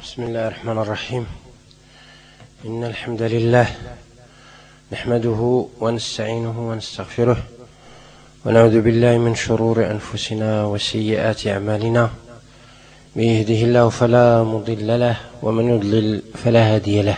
بسم الله الرحمن الرحيم. إن الحمد لله نحمده ونستعينه ونستغفره ونعوذ بالله من شرور أنفسنا وسيئات أعمالنا، من يهده الله فلا مضل له ومن يضلل فلا هادي له،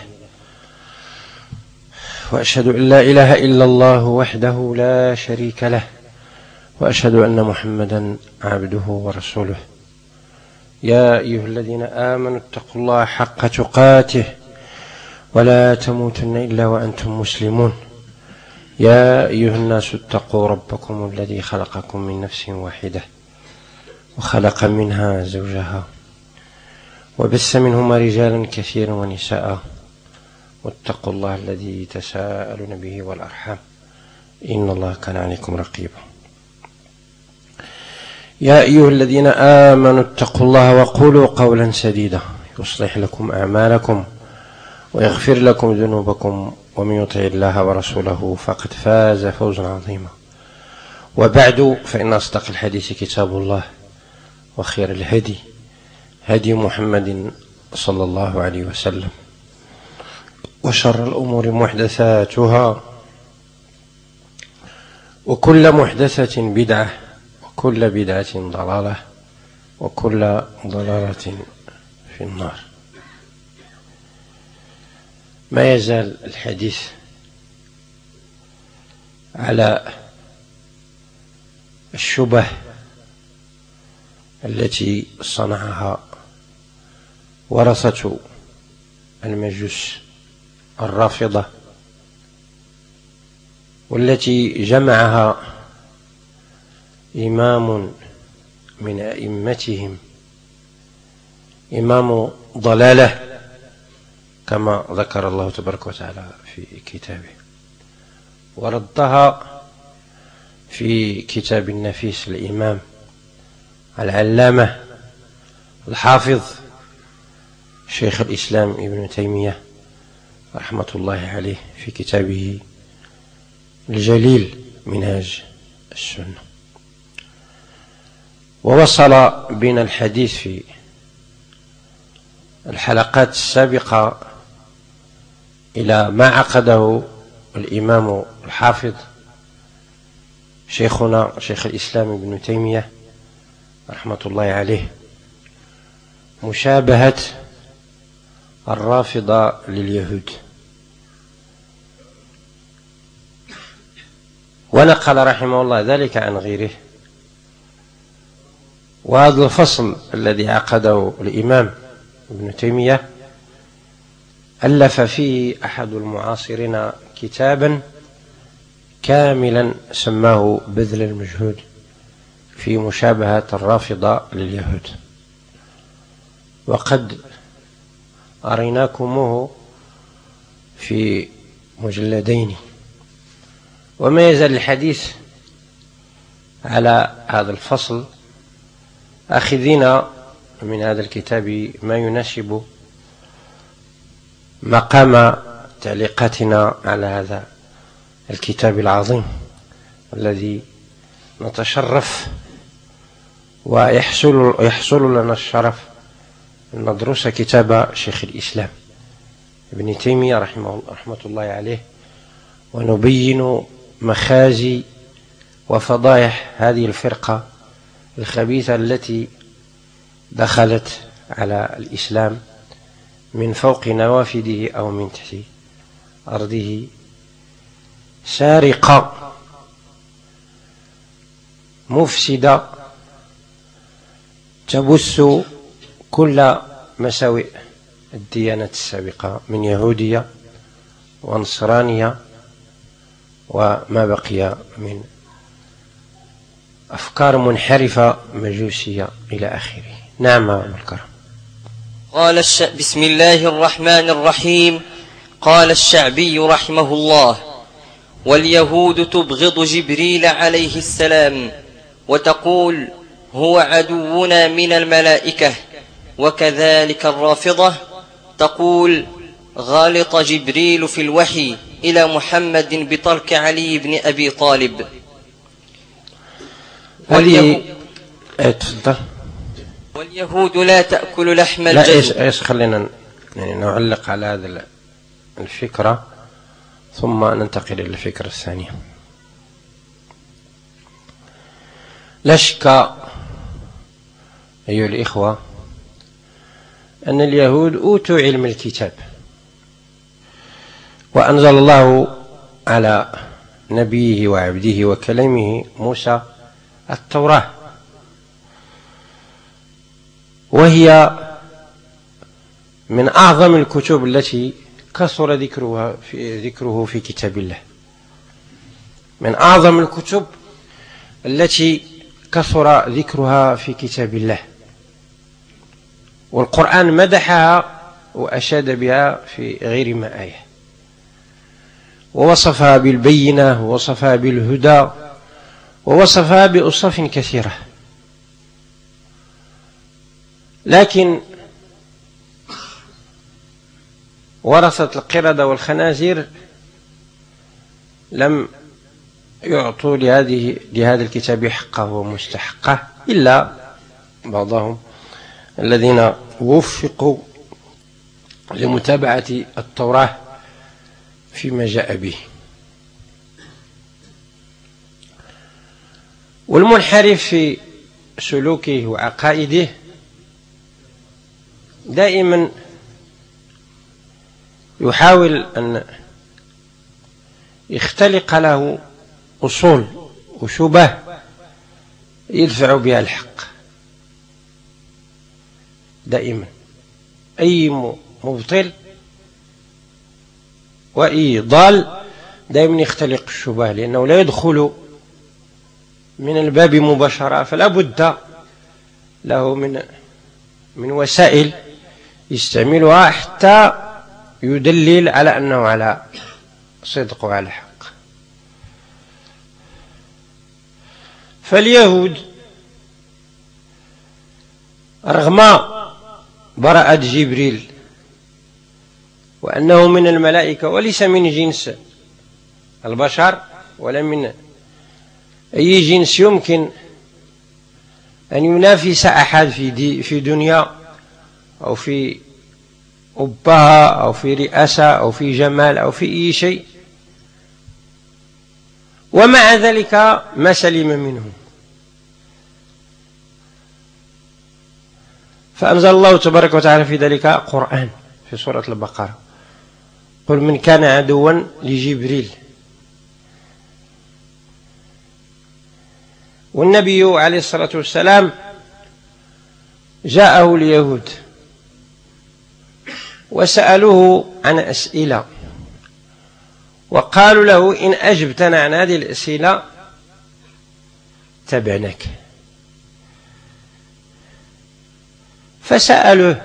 وأشهد أن لا إله إلا الله وحده لا شريك له، وأشهد أن محمدا عبده ورسوله. يا أيها الذين آمنوا اتقوا الله حق تقاته ولا تموتن إلا وأنتم مسلمون. يا أيها الناس اتقوا ربكم الذي خلقكم من نفس واحدة وخلق منها زوجها وبث منهما رجالا كثيرا ونساء، واتقوا الله الذي تساءلون به والأرحام إن الله كان عليكم رقيبا. يا أيها الذين آمنوا اتقوا الله وقولوا قولا سديدا يصلح لكم أعمالكم ويغفر لكم ذنوبكم، ومن يطع الله ورسوله فقد فاز فوزا عظيما. وبعد، فإن أصدق الحديث كتاب الله، وخير الهدي هدي محمد صلى الله عليه وسلم، وشر الأمور محدثاتها، وكل محدثة بدعة، وكل بدعة ضلالة، وكل ضلالة في النار. ما يزال الحديث على الشبه التي صنعها ورثة المجوس الرافضة، والتي جمعها إمام من أئمتهم، إمام ضلالة كما ذكر الله تبارك وتعالى في كتابه، وردها في كتاب النفيس الإمام العلامة الحافظ شيخ الإسلام ابن تيمية رحمة الله عليه في كتابه الجليل منهاج السنة. ووصل بنا الحديث في الحلقات السابقة إلى ما عقده الإمام الحافظ شيخنا شيخ الإسلام ابن تيمية رحمة الله عليه، مشابهة الرافضة لليهود، ونقل رحمه الله ذلك عن غيره. وهذا الفصل الذي عقده الإمام ابن تيمية ألف فيه أحد المعاصرين كتابا كاملا سماه بذل المجهود في مشابهة الرافضة لليهود، وقد أريناكموه في مجلدين. وما يزال الحديث على هذا الفصل، أخذين من هذا الكتاب ما يناسب مقام تعليقاتنا على هذا الكتاب العظيم الذي نتشرف ويحصل لنا الشرف أن ندرس كتاب شيخ الإسلام ابن تيمية رحمة الله عليه، ونبين مخازي وفضائح هذه الفرقة الخبيثة التي دخلت على الإسلام من فوق نوافذه أو من تحت أرضه، سارقة مفسدة تبث كل مساوئ الديانة السابقة من يهودية ونصرانية وما بقي من أفكار منحرفة مجوسية إلى آخره. نعم الكرم. قال بسم الله الرحمن الرحيم. قال الشعبي رحمه الله: واليهود تبغض جبريل عليه السلام وتقول هو عدونا من الملائكة، وكذلك الرافضة تقول غلط جبريل في الوحي إلى محمد بترك علي بن أبي طالب. واليهود لا تأكل لحم الجزور. لا خلينا يعني نعلق على هذا الفكرة ثم ننتقل إلى الفكرة الثانية. لا شك أيها الإخوة أن اليهود أوتوا علم الكتاب، وأنزل الله على نبيه وعبده وكلمه موسى التوراة، وهي من أعظم الكتب التي كثر ذكره في كتاب الله، من أعظم الكتب التي كثر ذكرها في كتاب الله. والقرآن مدحها وأشاد بها في غير ما آية، ووصفها بالبينة، ووصفها بالهدى، ووصفها بأوصاف كثيرة. لكن ورثة القردة والخنازير لم يعطوا لهذا الكتاب حقه ومستحقه، إلا بعضهم الذين وفقوا لمتابعة التوراة فيما جاء به. والمنحرف في سلوكه وعقائده دائما يحاول أن يختلق له أصول وشبه يدفع بها الحق. دائما أي مبطل وأي ضال دائما يختلق الشبه، لأنه لا يدخل من الباب مباشرة، فلا بد له من وسائل يستعملها حتى يدلل على أنه على صدق وعلى حق. فاليهود رغم براءة جبريل وأنه من الملائكة وليس من جنس البشر ولا من أي جنس يمكن أن ينافس أحد في دنيا أو في أبهة أو في رئاسة أو في جمال أو في أي شيء، ومع ذلك ما سلم منه. فأنزل الله تبارك وتعالى في ذلك قرآن في سورة البقرة: قل من كان عدوا لجبريل. والنبي عليه الصلاة والسلام جاءه اليهود وسألوه عن أسئلة، وقالوا له: إن أجبتنا عن هذه الأسئلة تبعناك. فسألوه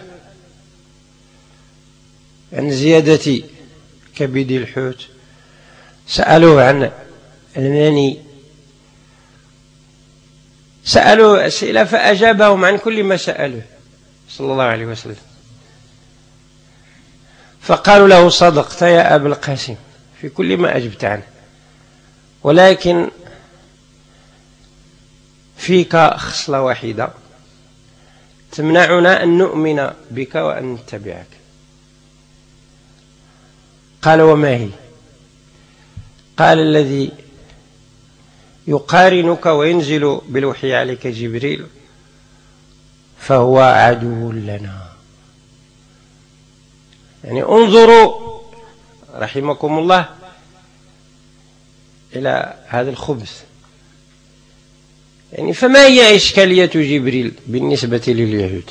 عن زيادة كبد الحوت، سألوه عن المني، سألوه أسئلة فأجابهم عن كل ما سألوه صلى الله عليه وسلم. فقالوا له: صدقت يا أبا القاسم في كل ما أجبت عنه، ولكن فيك خصلة واحدة تمنعنا أن نؤمن بك وأن نتبعك. قال: وما هي؟ قال: الذي يقارنك وينزل بالوحي عليك جبريل فهو عدو لنا. يعني انظروا رحمكم الله إلى هذا الخبث. يعني فما هي إشكالية جبريل بالنسبة لليهود؟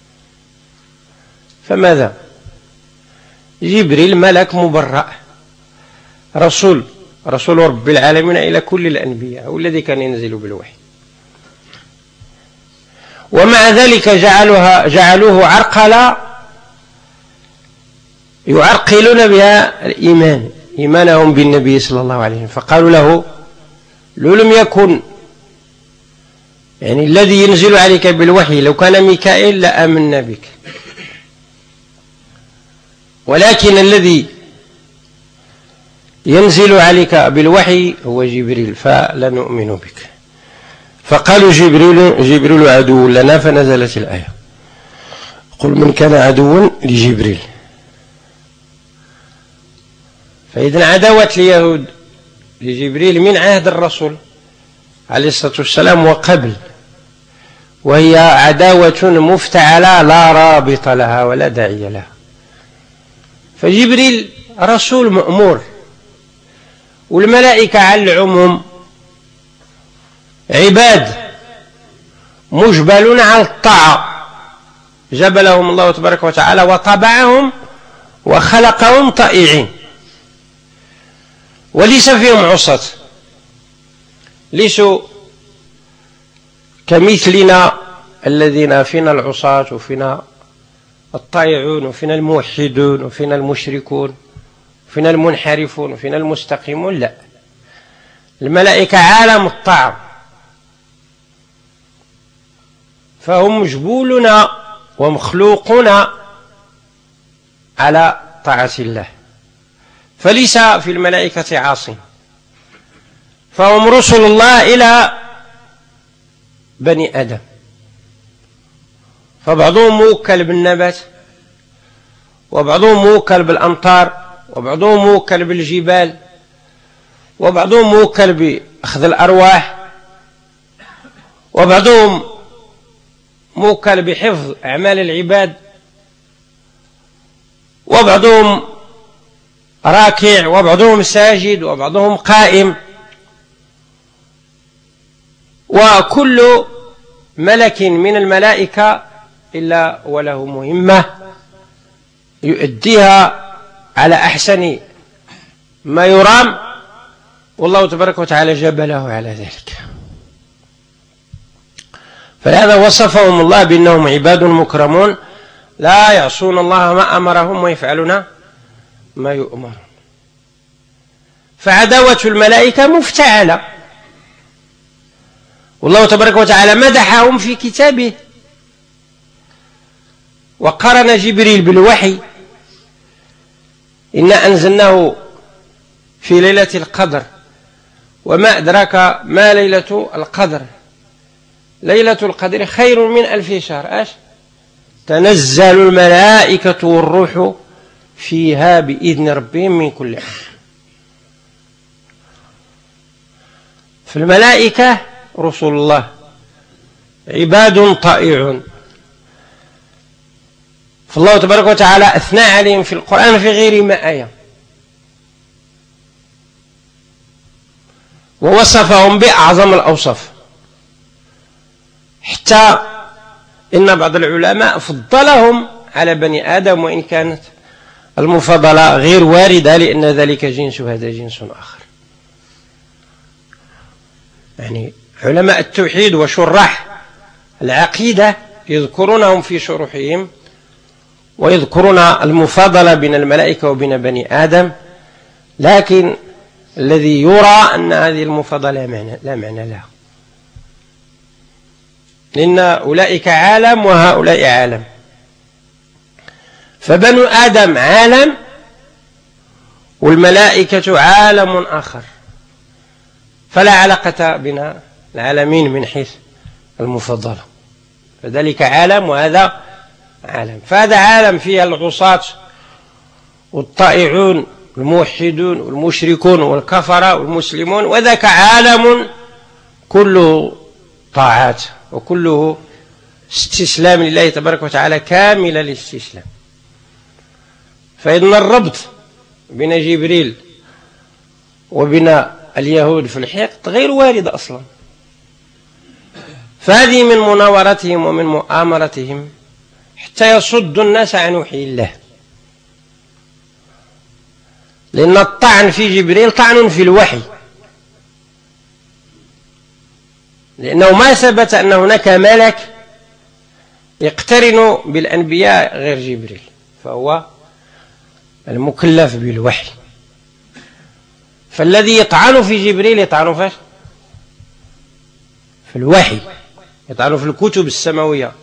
فماذا؟ جبريل ملك مبرأ، رسول رب العالمين إلى كل الأنبياء، هو الذي كان ينزل بالوحي، ومع ذلك جعلوه عرقلة يعرقلون بها إيمانهم بالنبي صلى الله عليه وسلم. فقالوا له: لو لم يكن يعني الذي ينزل عليك بالوحي لو كان ميكائيل لآمنا بك، ولكن الذي ينزل عليك بالوحي هو جبريل فلا نؤمن بك. فقالوا جبريل عدو لنا، فنزلت الآية: قل من كان عدوا لجبريل. فإذا عداوة اليهود لجبريل من عهد الرسول عليه الصلاة والسلام وقبل، وهي عداوة مفتعلة لا رابط لها ولا داعي لها. فجبريل رسول مأمور، والملائكة على العموم عباد مجبلون على الطاعة، جبلهم الله تبارك وتعالى وطبعهم وخلقهم طائعين، وليس فيهم عصاة، ليسوا كمثلنا الذين فينا العصاة وفينا الطائعون وفينا الموحدون وفينا المشركون وفينا المنحرفون وفينا المستقيمون. لا، الملائكة عالم الطاعة، فهم مجبولون ومخلوقون على طاعة الله، فليس في الملائكة عاصٍ، فهم رسل الله إلى بني آدم. فبعضهم موكل بالنبات، وبعضهم موكل بالأمطار، وبعضهم موكل بالجبال، وبعضهم موكل بأخذ الأرواح، وبعضهم موكل بحفظ أعمال العباد، وبعضهم راكع، وبعضهم ساجد، وبعضهم قائم. وكل ملك من الملائكة إلا وله مهمة يؤديها على أحسن ما يرام، والله تبارك وتعالى جبله على ذلك. فلهذا وصفهم الله بأنهم عباد مكرمون لا يعصون الله ما أمرهم ويفعلون ما يؤمرون. فعداوة الملائكة مفتعلة، والله تبارك وتعالى مدحهم في كتابه، وقرن جبريل بالوحي: إنا أنزلناه في ليلة القدر، وما أدراك ما ليلة القدر، ليلة القدر خير من 1000 شهر. تنزل الملائكة والروح فيها بإذن ربهم من كل أمر. في الملائكة رسل الله عباد طائعون، فالله تبارك وتعالى أثنى عليهم في القرآن في غير ما آية، ووصفهم بأعظم الأوصاف، حتى إن بعض العلماء فضلهم على بني آدم، وإن كانت المفاضلة غير واردة، لأن ذلك جنس وهذا جنس آخر. يعني علماء التوحيد وشراح العقيدة يذكرونهم في شروحهم، ويذكرون المفاضلة بين الملائكة وبين بني آدم، لكن الذي يرى أن هذه المفاضلة لا معنى لها، لأن أولئك عالم وهؤلاء عالم. فبنو آدم عالم، والملائكة عالم آخر، فلا علاقة بين العالمين من حيث المفضلة، فذلك عالم وهذا عالم. فهذا عالم فيه العصاة والطائعون والموحدون والمشركون والكفرة والمسلمون، وذاك عالم كله طاعات وكله استسلام لله تبارك وتعالى كامل الاستسلام. فإن الربط بين جبريل وبين اليهود في الحقد غير وارد أصلا، فهذه من مناورتهم ومن مؤامرتهم حتى يصدوا الناس عن وحي الله، لأن الطعن في جبريل طعن في الوحي، لأنه ما ثبت أن هناك ملك يقترن بالأنبياء غير جبريل، فهو المكلف بالوحي. فالذي يطعن في جبريل يطعن فيه في الوحي، يطعن في الكتب السماوية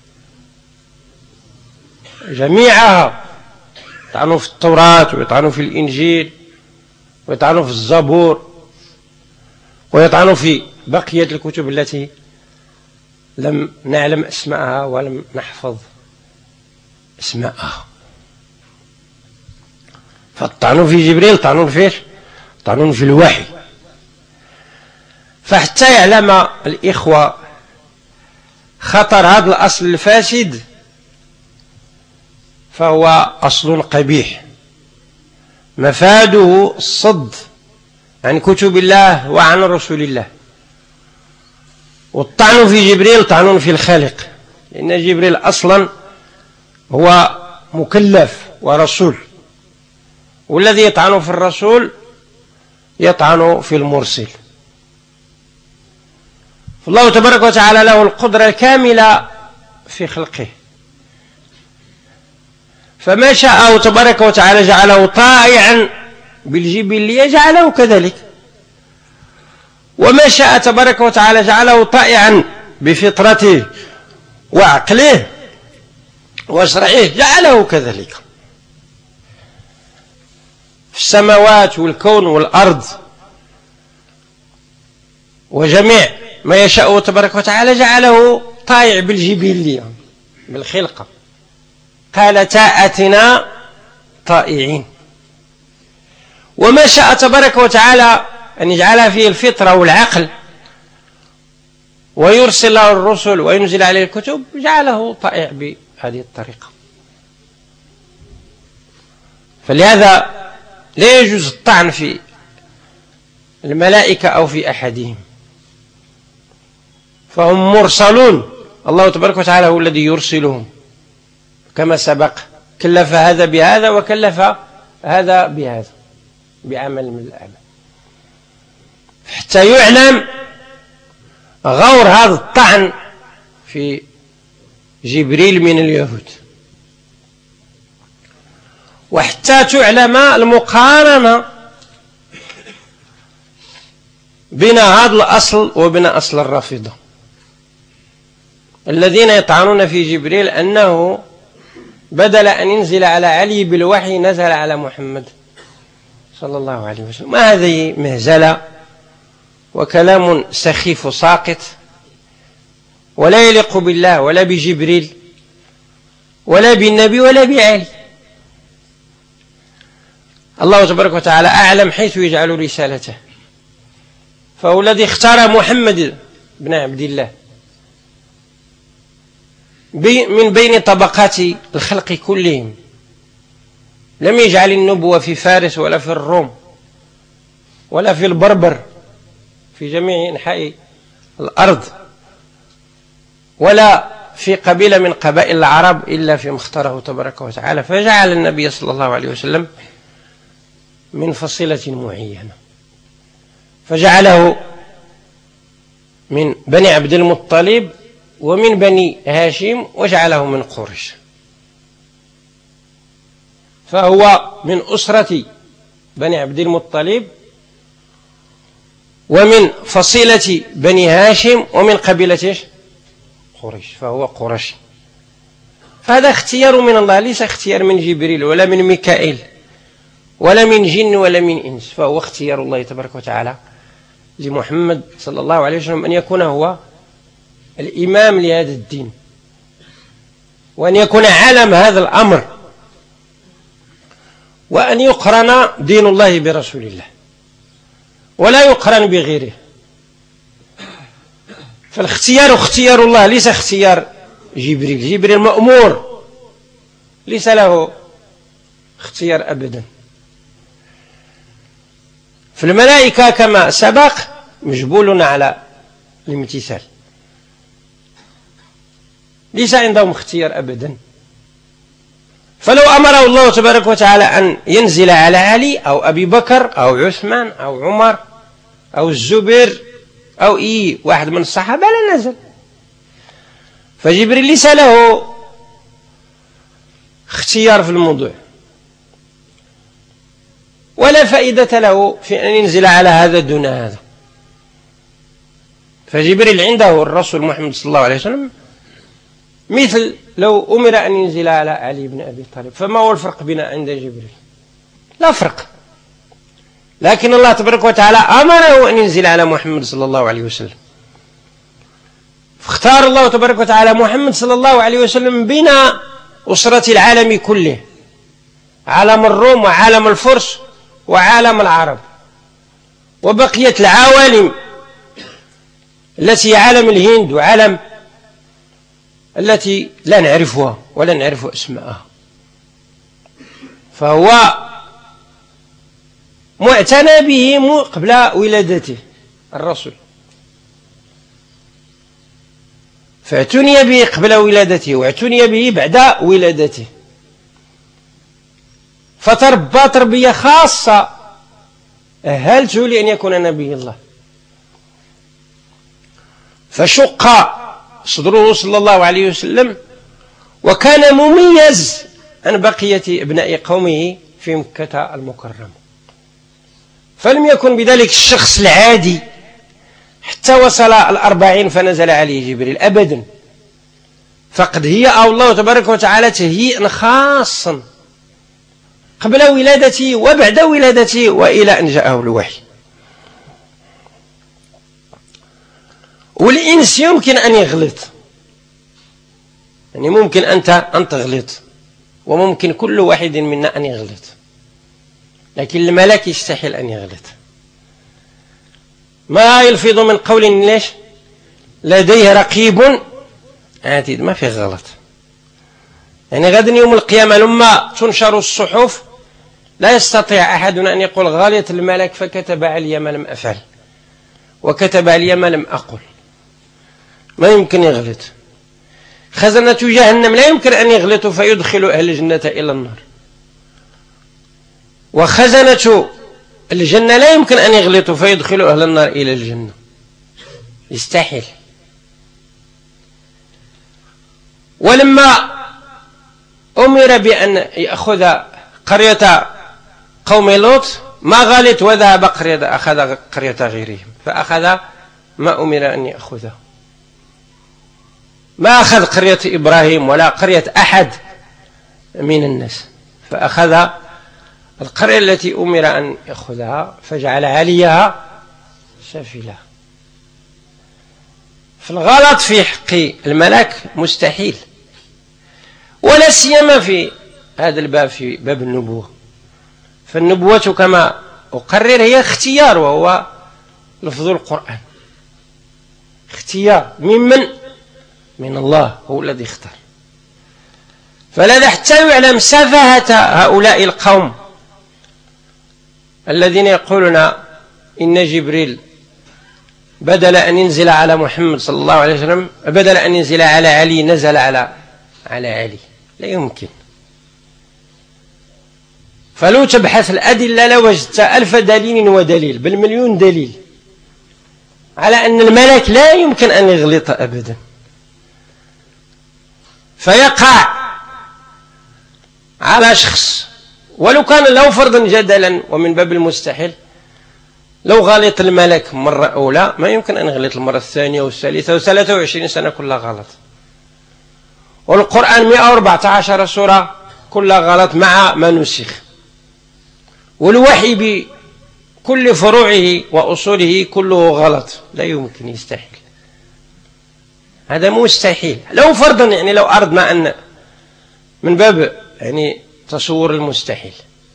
جميعها، يطعن في التوراة ويطعن في الإنجيل ويطعن في الزبور ويطعن في بقية الكتب التي لم نعلم أسماءها ولم نحفظ أسماءها. فالطعن في جبريل طعن فيه طعن في الوحي. فحتى يعلم الإخوة خطر هذا الأصل الفاسد، فهو أصل قبيح مفاده الصد عن كتب الله وعن رسول الله. والطعن في جبريل طعن في الخالق، لأن جبريل أصلا هو مكلف ورسول، والذي يطعن في الرسول يطعن في المرسل. فالله تبارك وتعالى له القدرة الكاملة في خلقه، فما شاء تبارك وتعالى جعله طائعا بالجبلية جعله كذلك، وما شاء تبارك وتعالى جعله طائعا بفطرته وعقله وشرعه جعله كذلك. في السماوات والكون والأرض وجميع ما يشاء تبارك وتعالى جعله طائع بالجبلية بالخلقة. قال تاءتنا طائعين. وما شاء تبارك وتعالى أن يجعلها فيه الفطرة والعقل ويرسل له الرسل وينزل عليه الكتب جعله طائع بهذه الطريقة. فلهذا لا يجوز الطعن في الملائكة أو في أحدهم، فهم مرسلون، الله تبارك وتعالى هو الذي يرسلهم كما سبق، كلف هذا بهذا وكلف هذا بهذا بعمل من الأعمال، حتى يعلم غور هذا الطعن في جبريل من اليهود، وحتى تعلم المقارنة بين هذا الأصل وبين أصل الرافضة الذين يطعنون في جبريل أنه بدل أن ينزل على علي بالوحي نزل على محمد صلى الله عليه وسلم. ما هذه مهزلة وكلام سخيف ساقط ولا يليق بالله ولا بجبريل ولا بالنبي ولا بعلي. الله تبارك وتعالى أعلم حيث يجعل رسالته، فهو الذي اختار محمد بن عبد الله من بين طبقات الخلق كلهم، لم يجعل النبوة في فارس ولا في الروم ولا في البربر في جميع أنحاء الأرض ولا في قبيلة من قبائل العرب إلا فيما اختاره تبارك وتعالى، فجعل النبي صلى الله عليه وسلم من فصيلة معينة، فجعله من بني عبد المطلب ومن بني هاشم وجعله من قريش، فهو من أسرة بني عبد المطلب ومن فصيلة بني هاشم ومن قبيلة قريش، فهو قرشي. فهذا اختيار من الله، ليس اختيار من جبريل ولا من ميكائيل ولا من جن ولا من إنس، فهو اختيار الله تبارك وتعالى لمحمد صلى الله عليه وسلم أن يكون هو الإمام لهذا الدين، وأن يكون علم هذا الأمر، وأن يقرن دين الله برسول الله ولا يقرن بغيره. فالاختيار اختيار الله ليس اختيار جبريل. جبريل مأمور ليس له اختيار أبدا. فالملائكة كما سبق مجبولون على الامتثال، ليس عندهم اختيار أبدا. فلو أمره الله تبارك وتعالى أن ينزل على علي أو أبي بكر أو عثمان أو عمر أو الزبير أو واحد من الصحابة لا نزل. فجبريل ليس له اختيار في الموضوع، ولا فائدة له في أن ينزل على هذا دون هذا. فجبريل عنده الرسول محمد صلى الله عليه وسلم مثل لو أمر أن ينزل على علي بن أبي طالب. فما هو الفرق بين عند جبريل؟ لا فرق، لكن الله تبارك وتعالى أمره أن ينزل على محمد صلى الله عليه وسلم. اختار الله تبارك وتعالى محمد صلى الله عليه وسلم بين أسرة العالم كله، عالم الروم وعالم الفرس وعالم العرب، وبقيت العوالم التي عالم الهند وعالم التي لا نعرفها ولا نعرف اسماءها. فهو معتنى به قبل ولادته الرسول، فاعتني به قبل ولادته واعتني به بعد ولادته، فتربى تربية خاصة أهلته لأن يكون نبي الله. فشق صدره صلى الله عليه وسلم، وكان مميز عن بقية ابناء قومه في مكة المكرمة، فلم يكن بذلك الشخص العادي حتى وصل 40 فنزل عليه جبريل أبدا، فقد هيأ الله تبارك وتعالى تهيئا خاصا قبل ولادته وبعد ولادته وإلى أن جاءه الوحي. والإنس يمكن أن يغلط، يعني ممكن أنت أن تغلط، وممكن كل واحد منا أن يغلط، لكن الملك يستحيل أن يغلط. ما يلفظ من قول ليش لديه رقيب عتيد، ما فيه غلط. يعني غدا يوم القيامة لما تنشر الصحف لا يستطيع أحدنا أن يقول غلط الملك فكتب علي ما لم أفعل وكتب علي ما لم أقل، ما يمكن يغلط. خزنة جهنم لا يمكن أن يغلطوا فيدخلوا أهل الجنة إلى النار، وخزنة الجنة لا يمكن أن يغلطوا فيدخلوا أهل النار إلى الجنة، يستحيل. ولما أمر بأن يأخذ قرية قوم لوط ما غلط وذهب قرية، أخذ قرية غيرهم، فأخذ ما أمر أن يأخذه، ما أخذ قرية إبراهيم ولا قرية أحد من الناس، فأخذ القرية التي أمر أن يأخذها فجعل عليها سافلة. فالغلط في حق الملك مستحيل، ولا سيما في هذا الباب، في باب النبوة. فالنبوة كما أقرر هي اختيار، وهو لفظ القرآن اختيار من الله، هو الذي اختار. فلذا حتى يعلم سفاهة هؤلاء القوم الذين يقولون إن جبريل بدل أن ينزل على محمد صلى الله عليه وسلم، بدل أن ينزل على علي نزل على علي، لا يمكن. فلو تبحث الأدلة لوجدت 1000 دليل ودليل بل مليون دليل على أن الملك لا يمكن أن يغلط أبدا. فيقع على شخص ولو كان له فرضا جدلا ومن باب المستحيل، لو غلط الملك مرة أولى ما يمكن أن يغلط المرة الثانية والثالثة و23 سنة كلها غلط. والقرآن 114 سورة كلها غلط مع ما نسخ، والوحي بكل فروعه وأصوله كله غلط، لا يمكن، يستحيل، هذا مستحيل. لو فرضا يعني لو أردنا أن من باب يعني تصور المستحيل،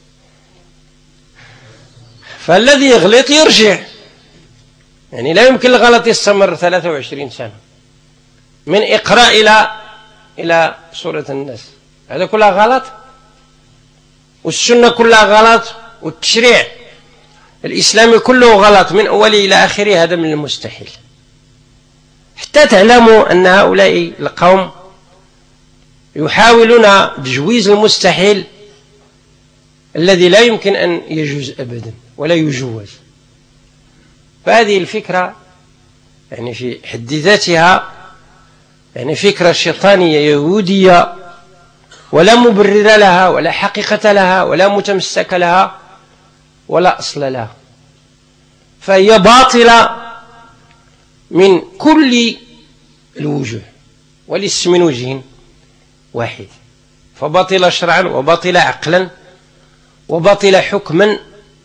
فالذي يغلط يرجع، يعني لا يمكن الغلط يستمر 23 سنة من إقراء إلى سورة الناس، هذا كلها غلط، والسنة كلها غلط، والتشريع الإسلامي كله غلط من أوله إلى آخره، هذا من المستحيل. حتى تعلموا أن هؤلاء القوم يحاولون تجويز المستحيل الذي لا يمكن أن يجوز أبدا ولا يجوز. فهذه الفكرة يعني في حد ذاتها يعني فكرة شيطانية يهودية، ولا مبرر لها ولا حقيقة لها ولا متمسك لها ولا أصل لها، فهي باطلة من كل الوجوه وليس من وجه واحد، فباطلة شرعا وباطلة عقلا وباطلة حكما،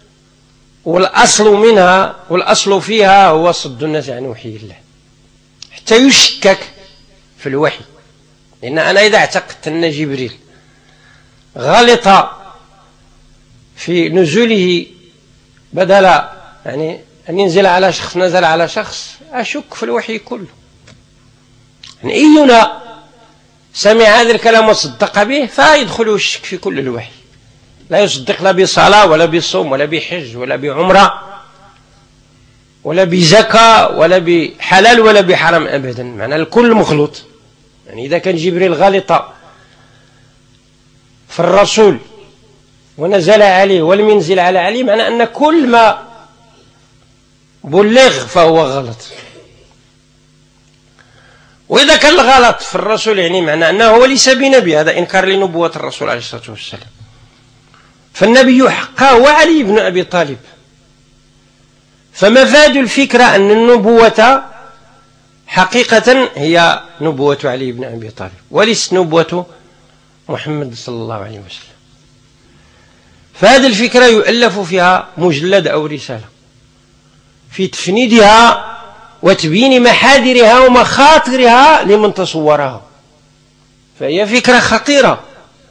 والأصل منها والأصل فيها هو صد الناس عن وحي الله. حتى يشكك في الوحي. لأن أنا إذا اعتقدت أن جبريل غلط في نزوله بدل يعني أن ينزل على شخص نزل على شخص، أشك في الوحي كله. يعني أينا سمع هذا الكلام وصدق به فيدخل الشك في كل الوحي، لا يصدق لا بصلاة ولا بصوم ولا بحج ولا بعمرة ولا بزكاة ولا بحلال ولا بحرام أبدا. معنى الكل مخلوط. يعني إذا كان جبريل غلط في الرسول ونزل عليه ولم ينزل على علي، معنى أن كل ما بلغ فهو غلط. وإذا كان الغلط في الرسول يعني معنى أنه هو ليس بنبي، هذا إنكار لنبوة الرسول عليه الصلاة والسلام. فالنبي حقا هو علي بن أبي طالب. فمفاد الفكرة أن النبوة حقيقة هي نبوة علي بن أبي طالب وليس نبوة محمد صلى الله عليه وسلم. فهذه الفكرة يؤلف فيها مجلد أو رسالة في تفنيدها وتبيين محاذرها ومخاطرها لمن تصورها. فهي فكرة خطيرة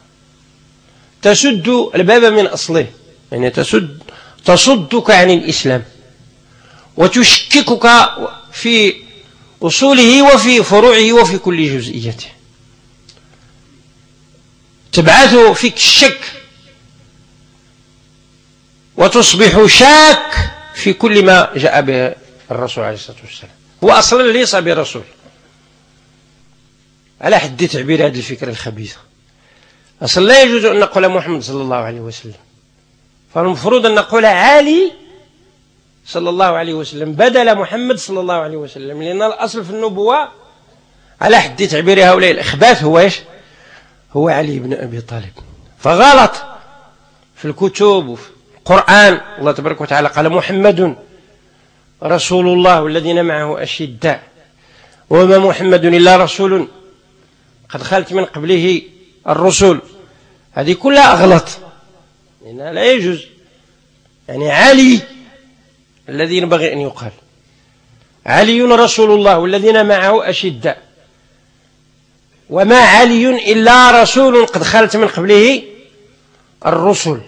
تسد الباب من أصله، يعني تصدك عن الإسلام وتشككك في أصوله وفي فروعه وفي كل جزئيته، تبعث فيك الشك وتصبح شاك في كل ما جاء به الرسول عليه الصلاة والسلام. هو أصلا ليس برسول على حد تعبير هذه الفكرة الخبيثة. أصلا لا يجوز أن نقول محمد صلى الله عليه وسلم، فالمفروض أن نقول علي صلى الله عليه وسلم بدل محمد صلى الله عليه وسلم، لأن الأصل في النبوة على حد تعبير هؤلاء الإخباث هو إيش؟ هو علي بن أبي طالب. فغلط في الكتب وفي القرآن. الله تبارك وتعالى قال محمد رسول الله والذين معه أشداء وما محمد إلا رسول قد خلت من قبله الرسل. هذه كلها أغلط، لأنها لا يجوز. يعني علي الذي ينبغي أن يقال علي رسول الله والذين معه أشداء، وما علي إلا رسول قد خلت من قبله الرسل.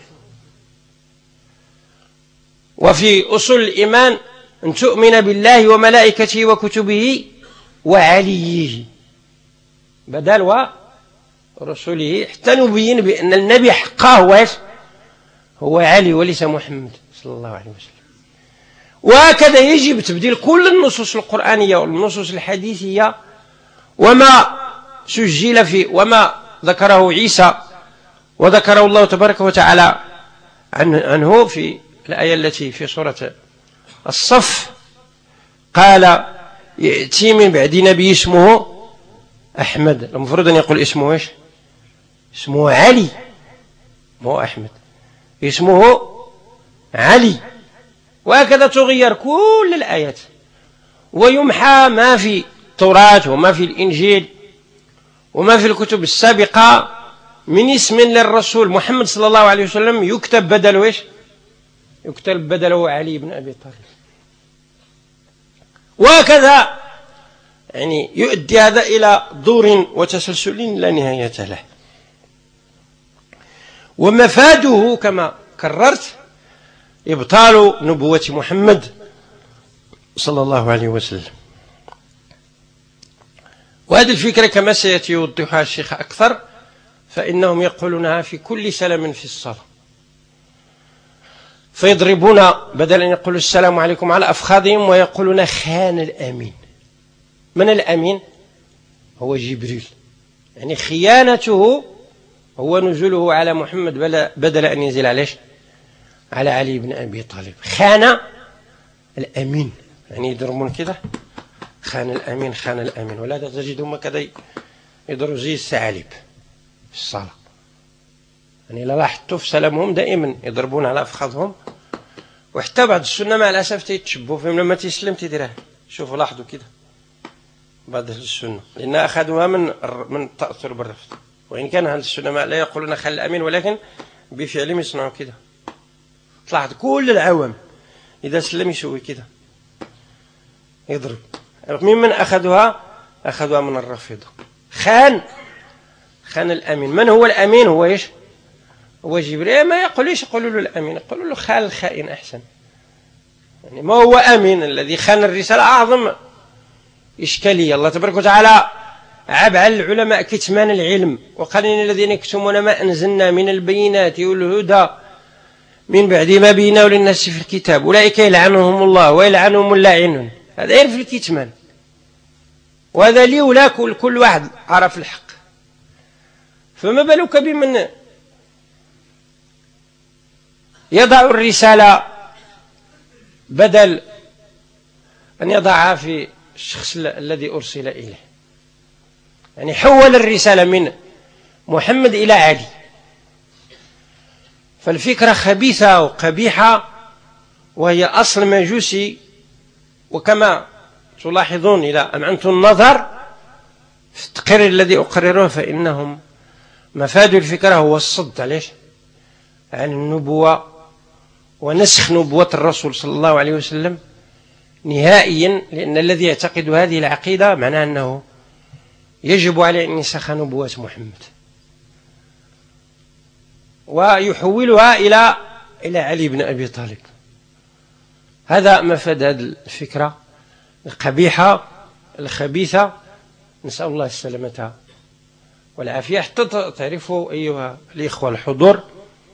وفي أصول الإيمان أن تؤمن بالله وملائكته وكتبه وعليه بدل ورسوله، حتى نبين بأن النبي حقه هو علي وليس محمد صلى الله عليه وسلم. وهكذا يجب تبديل كل النصوص القرآنية والنصوص الحديثية وما سجل فيه وما ذكره عيسى وذكره الله تبارك وتعالى عنه في الآية التي في سورة الصف. قال يأتي من بعد نبي اسمه أحمد. المفروض أن يقول اسمه إيش؟ اسمه علي، مو أحمد، اسمه علي. وهكذا تغير كل الآيات ويمحى ما في التوراة وما في الإنجيل وما في الكتب السابقة من اسم للرسول محمد صلى الله عليه وسلم يكتب بدله إيش؟ يكتب بدله علي بن أبي طالب. وهكذا يعني يؤدي هذا إلى دور وتسلسل لا نهاية له. ومفاده كما كررت إبطال نبوة محمد صلى الله عليه وسلم. وهذه الفكرة كما سيأتي يوضحها الشيخ أكثر فإنهم يقولونها في كل سلام في الصلاة، فيضربون بدل أن يقولوا السلام عليكم على أفخاذهم ويقولون خان الأمين. من الأمين؟ هو جبريل. يعني خيانته هو نزوله على محمد بدل أن ينزل على علي بن أبي طالب. خان الأمين، يعني يضربون كده خان الأمين خان الأمين. ولا تجدهم كذا يضربوا زي الثعالب في الصلاة. يعني لا لاحظتوا في سلامهم دائما يضربون على أفخاذهم. وحتى بعض السنة مع الأسف تيتشبهوا فيهم لما تيسلم تيديرها. شوفوا لاحظوا كده بعض السنة، لأن أخذوها من التأثر بالرفض. وإن كان أهل السنة لا يقولون خان الأمين ولكن بفعلهم يصنعوا كده. تلاحظ كل العوام إذا سلم يسوي كده يضرب ممن أخذوها؟ أخذوها من الرافضة. خان الأمين. من هو الأمين؟ هو إيش؟ هو جبريل. ما يقولوش يقولوا له الأمين، يقولوا له خان الخائن أحسن. يعني ما هو أمين الذي خان الرسالة؟ أعظم إشكالية. الله تبارك وتعالى عاب على العلماء كتمان العلم، وقال إن الذين يكتمون ما أنزلنا من البينات والهدى من بعد ما بيناه للناس في الكتاب أولئك يلعنهم الله ويلعنهم اللاعنون. هذا يعرف الكتمان، وهذا لي ولا كل واحد عرف الحق. فما بالك بمن يضع الرسالة بدل أن يضعها في الشخص الذي أرسل إليه. يعني حول الرسالة من محمد إلى علي. فالفكرة خبيثة وقبيحة، وهي أصل مجوسي. وكما تلاحظون إذا أمعنت النظر في التقرير الذي أقرره، فإنهم مفاد الفكرة هو الصد عن النبوة ونسخ نبوة الرسول صلى الله عليه وسلم نهائيا. لأن الذي يعتقد هذه العقيدة معناه أنه يجب عليه أن ينسخ نبوة محمد ويحولها إلى علي بن أبي طالب. هذا مفاد هذه الفكرة القبيحة الخبيثة. نسأل الله السلامة والعافية. حتى تعرفوا أيها الإخوة الحضور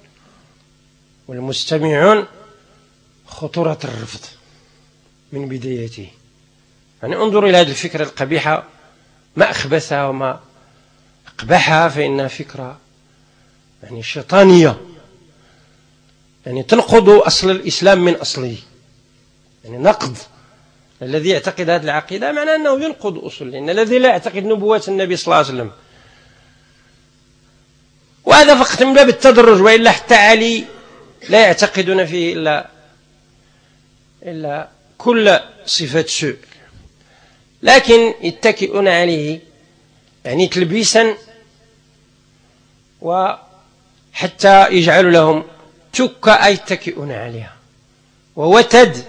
والمستمعون خطورة الرفض من بدايته. يعني انظروا إلى هذه الفكرة القبيحة، ما أخبثها وما أقبحها، فإنها فكرة يعني شيطانية، يعني تنقض أصل الإسلام من أصله. يعني نقض الذي يعتقد هذه العقيدة معناه أنه ينقض أصول. لأن الذي لا يعتقد نبوة النبي صلى الله عليه وسلم، وهذا فقط من باب التدرج، وإلا حتى علي لا يعتقدون فيه إلا كل صفة سوء، لكن يتكئون عليه يعني تلبيسا، وحتى يجعل لهم تكة يتكئون عليها، ووتد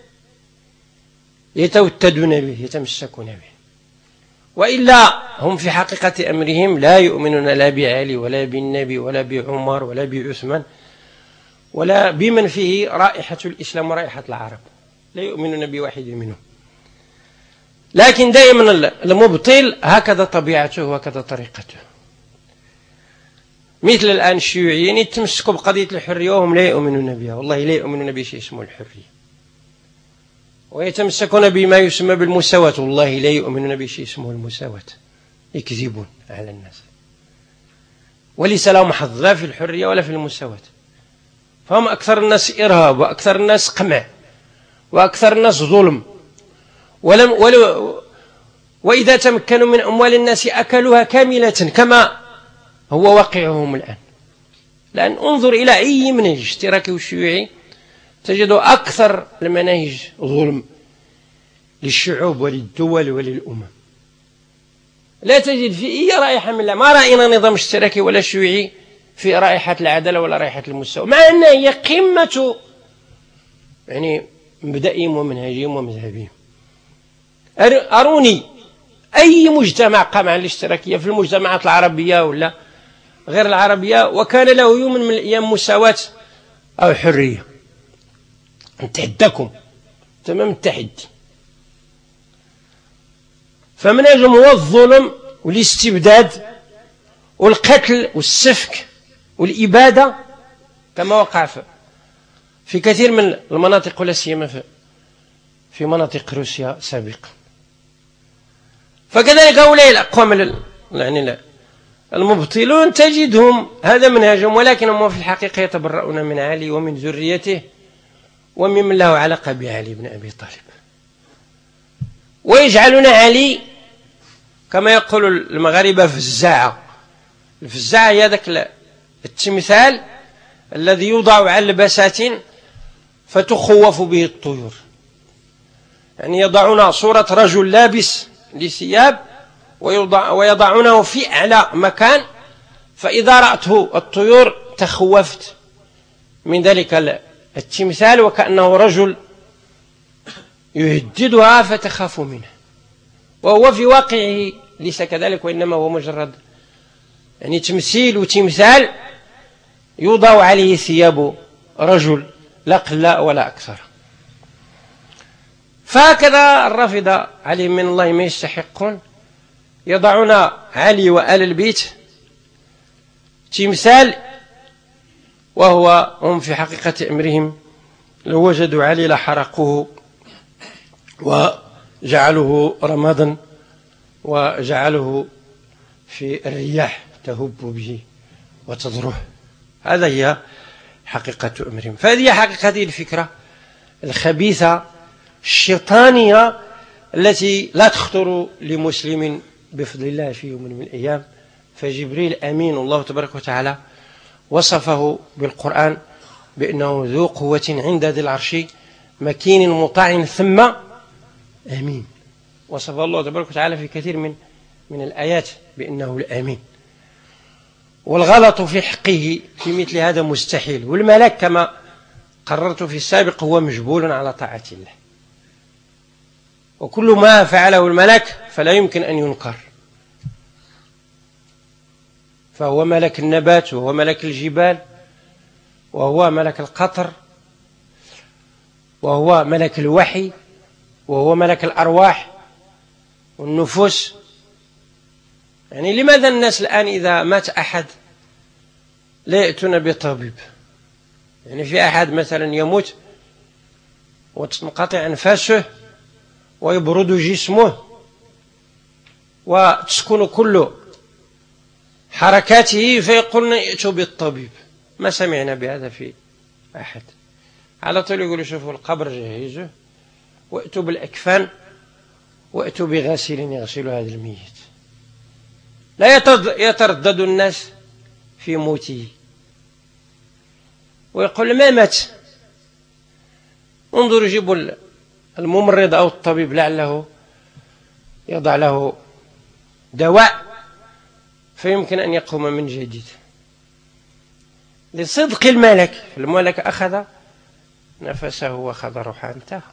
يتوتدون به يتمسكون به. وإلا هم في حقيقة أمرهم لا يؤمنون لا بعلي ولا بالنبي ولا بعمر ولا بعثمان ولا بمن فيه رائحة الإسلام ورائحة العرب، لا يؤمنون بواحد منهم. لكن دائما المبطل هكذا طبيعته وهكذا طريقته. مثل الآن الشيوعيين يتمسكوا بقضية الحرية وهم لا يؤمنون بها، والله لا يؤمنون بشيء اسمه الحرية. ويتمسكون بما يسمى بالمساواة، والله لا يؤمنون بشيء اسمه المساواة، يكذبون على الناس، وليس لهم حظ لا في الحرية ولا في المساواة. فهم أكثر الناس إرهاب، وأكثر الناس قمع، وأكثر الناس ظلم. وإذا تمكنوا من أموال الناس أكلوها كاملة كما هو واقعهم الآن. لأن انظر إلى أي منهج اشتراكي وشيوعي تجد أكثر المناهج ظلم للشعوب وللدول وللأمم. لا تجد في أي رائحة من ما رأينا نظام اشتراكي ولا شيوعي في رائحة العدالة ولا رائحة المساواة، مع أنها هي قمة يعني مبدئهم ومنهجهم ومذهبهم. أروني أي مجتمع قام على الاشتراكية في المجتمعات العربية ولا غير العربية وكان له يوم من الأيام مساواة أو حرية. نتحداكم تمام التحدي. فمنهجهم هو الظلم والاستبداد والقتل والسفك والإبادة، كما وقع في كثير من المناطق، ولا سيما في مناطق روسيا سابقا. فكذلك هؤلاء الأقوام يعني المبطلون تجدهم هذا منهجهم، ولكنهم في الحقيقة يتبرؤون من علي ومن ذريته وممن له علاقة بعلي بن أبي طالب، ويجعلون علي كما يقول المغاربة فزاعة. الفزاعة هي ذاك التمثال الذي يوضع على البسات فتخوف به الطيور. يعني يضعون صورة رجل لابس لثياب ويضعونه في أعلى مكان، فإذا رأته الطيور تخوفت من ذلك التمثال، وكأنه رجل يهددها فتخاف منه. وهو في واقعه ليس كذلك، وإنما هو مجرد يعني تمثيل وتمثال يوضع عليه ثياب رجل لا قل ولا أكثر. فهكذا الرافضة عليهم من الله ما يستحقون، يضعون علي وآل البيت تمثال، وهو هم في حقيقة أمرهم لو وجدوا علي لحرقوه وجعلوه رمادا وجعلوه في الرياح تهب به وتضره. هذا هي حقيقة أمرهم. فهذه حقيقة هذه الفكرة الخبيثة الشيطانية التي لا تخطر لمسلم بفضل الله في يوم من الأيام. فجبريل أمين الله تبارك وتعالى وصفه بالقرآن بأنه ذو قوة عند ذي العرش مكين مطاع ثم أمين. وصفه الله تبارك وتعالى في كثير من الآيات بأنه الأمين. والغلط في حقه في مثل هذا مستحيل. والملك كما قررت في السابق هو مجبول على طاعة الله، وكل ما فعله الملك فلا يمكن أن ينكر. فهو ملك النبات، وهو ملك الجبال، وهو ملك القطر، وهو ملك الوحي، وهو ملك الأرواح والنفوس. يعني لماذا الناس الآن إذا مات أحد لا يأتون بطبيب؟ يعني في أحد مثلا يموت وتنقطع أنفاسه ويبرد جسمه وتسكن كل حركاته فيقولون ائتوا بالطبيب. ما سمعنا بهذا في أحد. على طول يقولوا شوفوا القبر جهزوه وائتوا بالأكفان وائتوا بغاسل يغسل هذا الميت. لا يتردد الناس في موته ويقول ما مات. انظروا يجيبوا الممرض أو الطبيب لعله يضع له دواء فيمكن أن يقوم من جديد. لصدق الملك، الملك أخذ نفسه وأخذ روحه انتهى.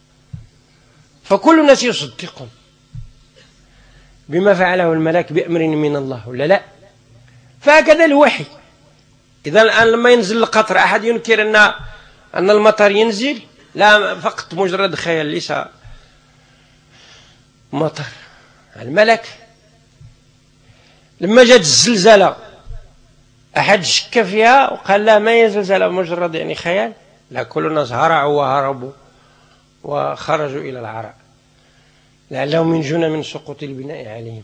فكل الناس يصدقون بما فعله الملك بأمر من الله ولا لا. فهكذا الوحي. إذا الآن لما ينزل القطر أحد ينكر أن المطر ينزل؟ لا، فقط مجرد خيال ليس مطر. الملك لما جاءت الزلزلة أحد شك فيها وقال لا ما هي زلزلة مجرد يعني خيال؟ لا، كل الناس هرعوا وهربوا وخرجوا إلى العراء لعلهم ينجون من سقوط البناء عليهم.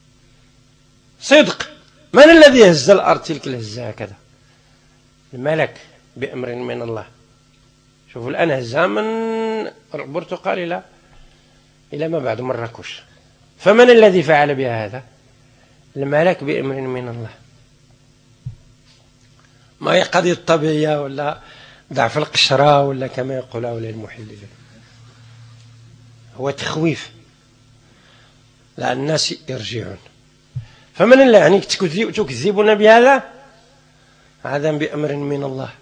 صدق. من الذي هز الأرض تلك الهزة هكذا؟ الملك بأمر من الله. شوفوا الآن هزها من البرتقال إلى ما بعد مراكش. فمن الذي فعل بها هذا؟ الملك بأمر من الله. ما هي قضية طبيعية ولا ضعف القشرة ولا كما يقول هؤلاء المحللين. هو تخويف لا الناس يرجعون. فمن الله يعني تكذبون بهذا؟ هذا بأمر من الله.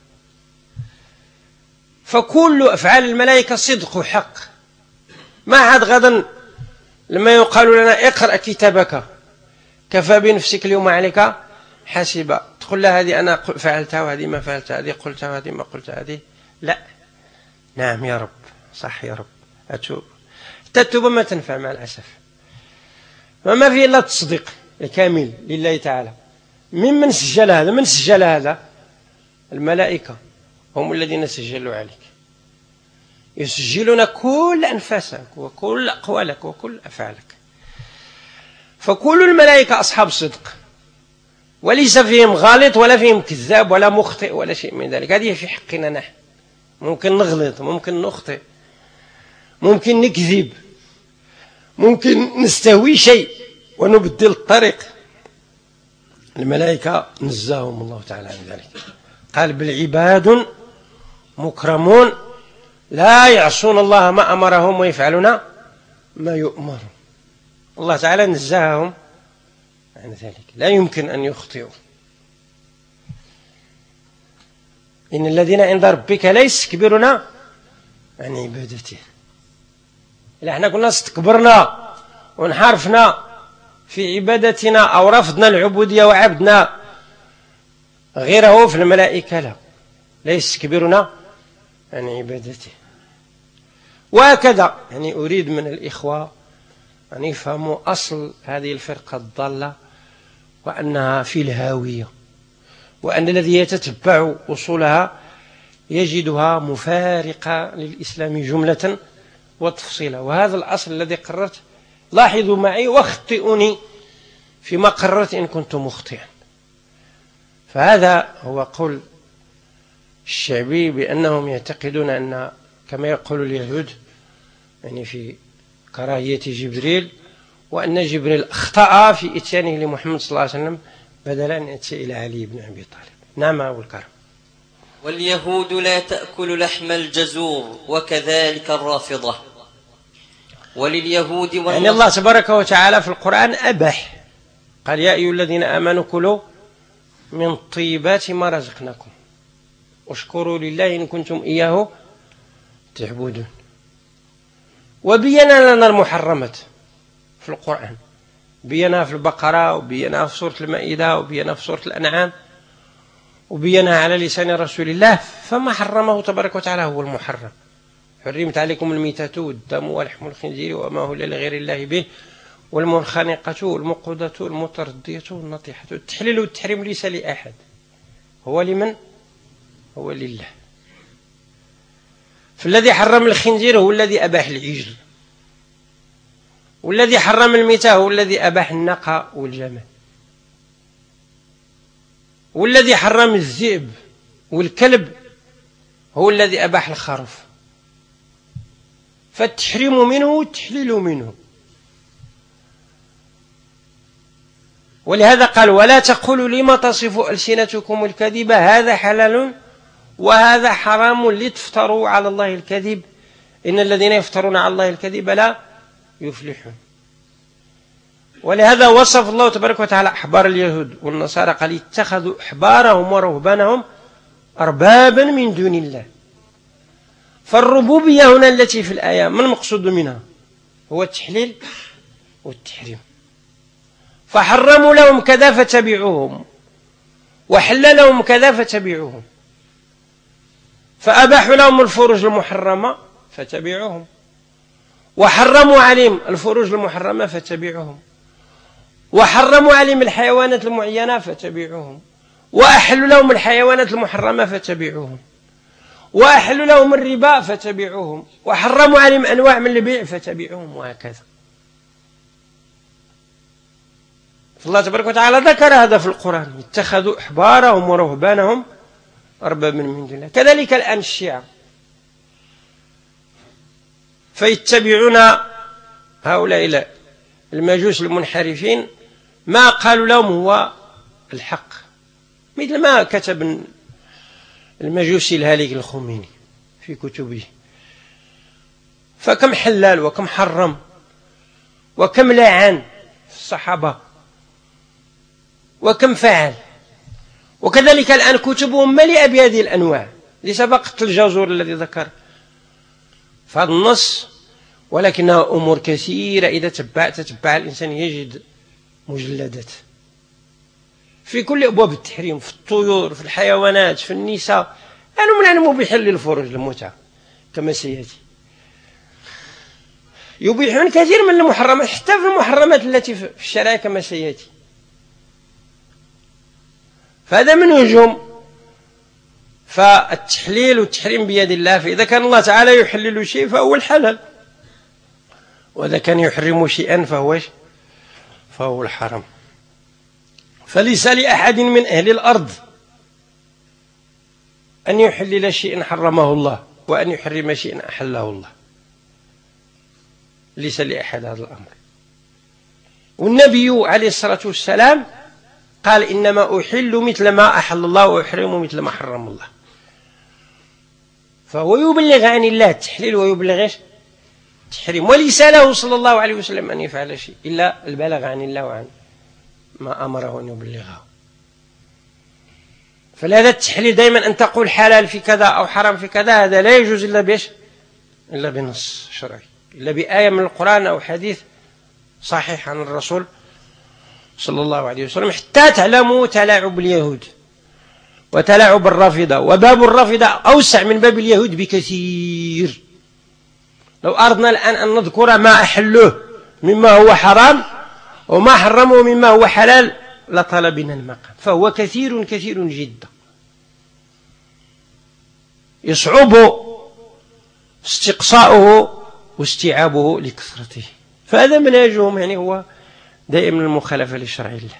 فكل أفعال الملائكة صدق وحق. ما حد غدا لما يقال لنا اقرأ كتابك كفى بنفسك اليوم عليك حاسبة تقول له هذه أنا فعلتها وهذه ما فعلتها، هذه قلتها وهذه ما قلتها، هذه لا. نعم يا رب، صح يا رب، أتوب. التوبة ما تنفع مع الأسف. وما فيه إلا التصديق الكامل لله تعالى. من سجل هذا؟ من سجل هذا؟ الملائكة هم الذين سجلوا عليك، يسجلون كل أنفاسك وكل أقوالك وكل أفعالك. فكل الملائكة أصحاب صدق، وليس فيهم غالط ولا فيهم كذاب ولا مخطئ ولا شيء من ذلك. هذه في حقنا نحن. ممكن نغلط، ممكن نخطئ، ممكن نكذب، ممكن نستهوي شيء ونبدل الطريق. الملائكة نزاهم الله تعالى عن ذلك. قال بالعباد مكرمون لا يعصون الله ما أمرهم ويفعلون ما يؤمرون. الله تعالى نزاهم عن ذلك، لا يمكن أن يخطئوا. إن الذين عند ربك لا يستكبرون عن عبادته. إلا احنا كنا استكبرنا وانحرفنا في عبادتنا أو رفضنا العبودية وعبدنا غيره في الملائكة لا يستكبرنا عن عبادته. وهكذا أريد من الإخوة أن يفهموا أصل هذه الفرقة الضالة، وأنها في الهاوية، وأن الذي يتتبع أصولها يجدها مفارقة للإسلام جملة وتفصيلا. وهذا الأصل الذي قررت، لاحظوا معي واخطئوني فيما قررت إن كنت مخطئا. فهذا هو قول الشعبي بأنهم يعتقدون أن كما يقول اليهود في كراهية جبريل، وأن جبريل أخطأ في إتيانه لمحمد صلى الله عليه وسلم بدلا أن يأتي إلى علي بن أبي طالب. نعم أبو الكرم. واليهود لا تأكل لحم الجزور وكذلك الرافضة. ولليهود الله تبارك وتعالى في القرآن أبح، قال يا أيها الذين آمنوا كلوا من طيبات ما رزقناكم واشكروا لله إن كنتم إياه تعبدون. وبين لنا المحرمات في القرآن، بينها في البقرة، وبينها في سورة المائدة، وبينها في سورة الأنعام، وبينها على لسان رسول الله. فما حرمه تبارك وتعالى هو المحرم. حرمت عليكم الميتة والدم ولحم الخنزير وما أهل لغير الله به والمنخنقة والموقودة والمتردية والنطيحة. التحليل والتحريم ليس لأحد، هو لمن؟ هو لله. فالذي حرم الخنزير هو الذي أباح العجل، والذي حرم الميتة هو الذي أباح الناقة والجمل، والذي حرم الذئب والكلب هو الذي أباح الخروف. فالتحريم منه والتحليل منه. ولهذا قال ولا تقولوا لما تصف ألسنتكم الكذب هذا حلال وهذا حرام لتفتروا على الله الكذب إن الذين يفترون على الله الكذب لا يفلحون. ولهذا وصف الله تبارك وتعالى أحبار اليهود والنصارى، قال اتخذوا أحبارهم ورهبانهم أربابا من دون الله. فالربوبية هنا التي في الآية ما المقصود منها؟ هو التحليل والتحريم. فحرموا لهم كذا فتبعوهم، وحل لهم كذا فتبعوهم، فأباحوا لهم الفروج المحرمة فتبعوهم، وحرموا عليهم الفروج المحرمة فتبعوهم، وحرموا عليهم الحيوانات المعينة فتبعوهم، وأحلوا لهم الحيوانات المحرمة فتبعوهم، وأحلوا لهم الربا فتبعوهم، وحرموا عليهم أنواع من البيع فتبعوهم، وهكذا. فالله تبارك وتعالى ذكر هذا في القرآن، اتخذوا أحبارهم ورهبانهم أربابا من دون الله. كذلك الآن الشيعة فيتبعون هؤلاء المجوس المنحرفين ما قالوا لهم هو الحق، مثل ما كتب المجوسي الهالك الخميني في كتبه. فكم حلال وكم حرم وكم لعن الصحابة وكم فعل. وكذلك الآن كتبهم مليئة بهذه الأنواع، ليس فقط الجزور الذي ذكر في هذا النص، ولكنها أمور كثيرة إذا تتبع الإنسان يجد مجلدات في كل أبواب التحريم، في الطيور، في الحيوانات، في النساء. أنا مبيح للفروج المتعة كما سيأتي، يبيحون كثير من المحرمات حتى في المحرمات التي في الشريعة كما سيأتي. فهذا منهجهم. فالتحليل والتحريم بيد الله، فإذا كان الله تعالى يحلل شيء فهو الحلال، وإذا كان يحرم شيئا فهو الحرام. فليس لأحد من أهل الأرض أن يحلل شيئا حرمه الله وأن يحرم شيئا أحله الله، ليس لأحد هذا الأمر. والنبي عليه الصلاة والسلام قال إنما أحل مثل ما أحل الله وأحرم مثل ما حرم الله. فهو يبلغ عن الله التحليل ويبلغ التحريم، وليس له صلى الله عليه وسلم أن يفعل شيء إلا البلاغ عن الله وعن ما أمره أن يبلغه. فلهذا التحليل دائما أن تقول حلال في كذا أو حرام في كذا، هذا لا يجوز إلا بنص شرعي، إلا بآية من القرآن أو حديث صحيح عن الرسول صلى الله عليه وسلم حتى تعلموا تلاعب اليهود وتلاعب الرافضة. وباب الرافضة أوسع من باب اليهود بكثير. لو أردنا الآن أن نذكر ما أحلوه مما هو حرام وما حرمه مما هو حلال لطلبنا المقام، فهو كثير كثير جدا، يصعب استقصاؤه واستيعابه لكثرته. فهذا منهجهم، يعني هو دائما المخالفة لشرع الله.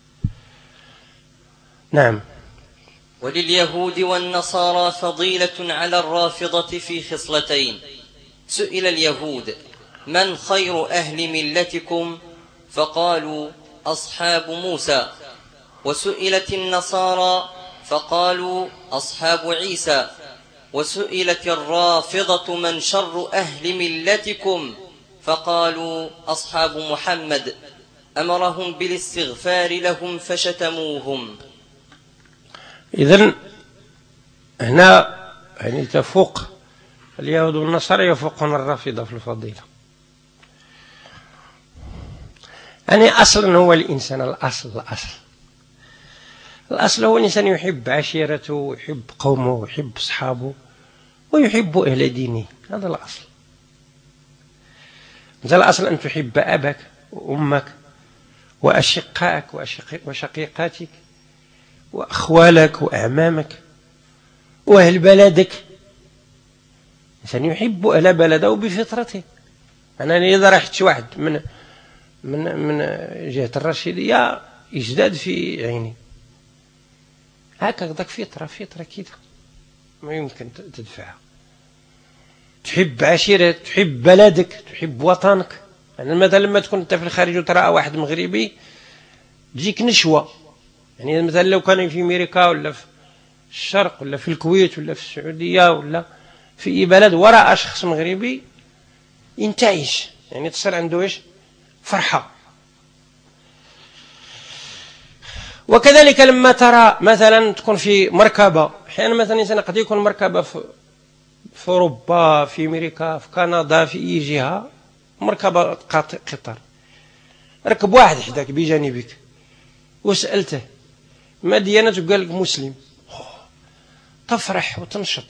نعم. ولليهود والنصارى فضيلة على الرافضة في خصلتين. سئل اليهود: من خير أهل ملتكم؟ فقالوا: أصحاب موسى. وسئلت النصارى فقالوا: أصحاب عيسى. وسئلت الرافضة: من شر أهل ملتكم؟ فقالوا: أصحاب محمد. أمرهم بالاستغفار لهم فشتموهم. إذن هنا يعني تفوق اليهود والنصارى، يفوقون الرافضة في الفضيلة. يعني أصلا هو الإنسان، الأصل هو الإنسان يحب عشيرته ويحب قومه ويحب أصحابه ويحب أهل دينه. هذا الأصل. مثل الأصل أن تحب أباك وأمك وأشقائك وشقيقاتك وأخوالك وأعمامك وأهل بلدك. الإنسان يحب أهل بلده بفطرته. أنا إذا رحت واحد من جهة الرشيدية يزداد في عيني، هكذا فطرة كده ما يمكن تدفعها. تحب عشيرتك، تحب بلدك، تحب وطنك. يعني مثلا لما تكون أنت في الخارج وترى واحد مغربي تجيك نشوة. يعني مثلا لو كان في أمريكا ولا في الشرق ولا في الكويت ولا في السعودية ولا في أي بلد وراء شخص مغربي ينتعش، يعني تصير عنده إيش؟ فرحة. وكذلك لما ترى مثلا تكون في مركبة، أحيانا مثلا الإنسان قد يكون مركبة في أوروبا، في أمريكا، في كندا، في أي جهة، مركبة قطار، ركب واحد حداك بجانبك وسألته ما ديانتك؟ قال لك مسلم. تفرح وتنشط.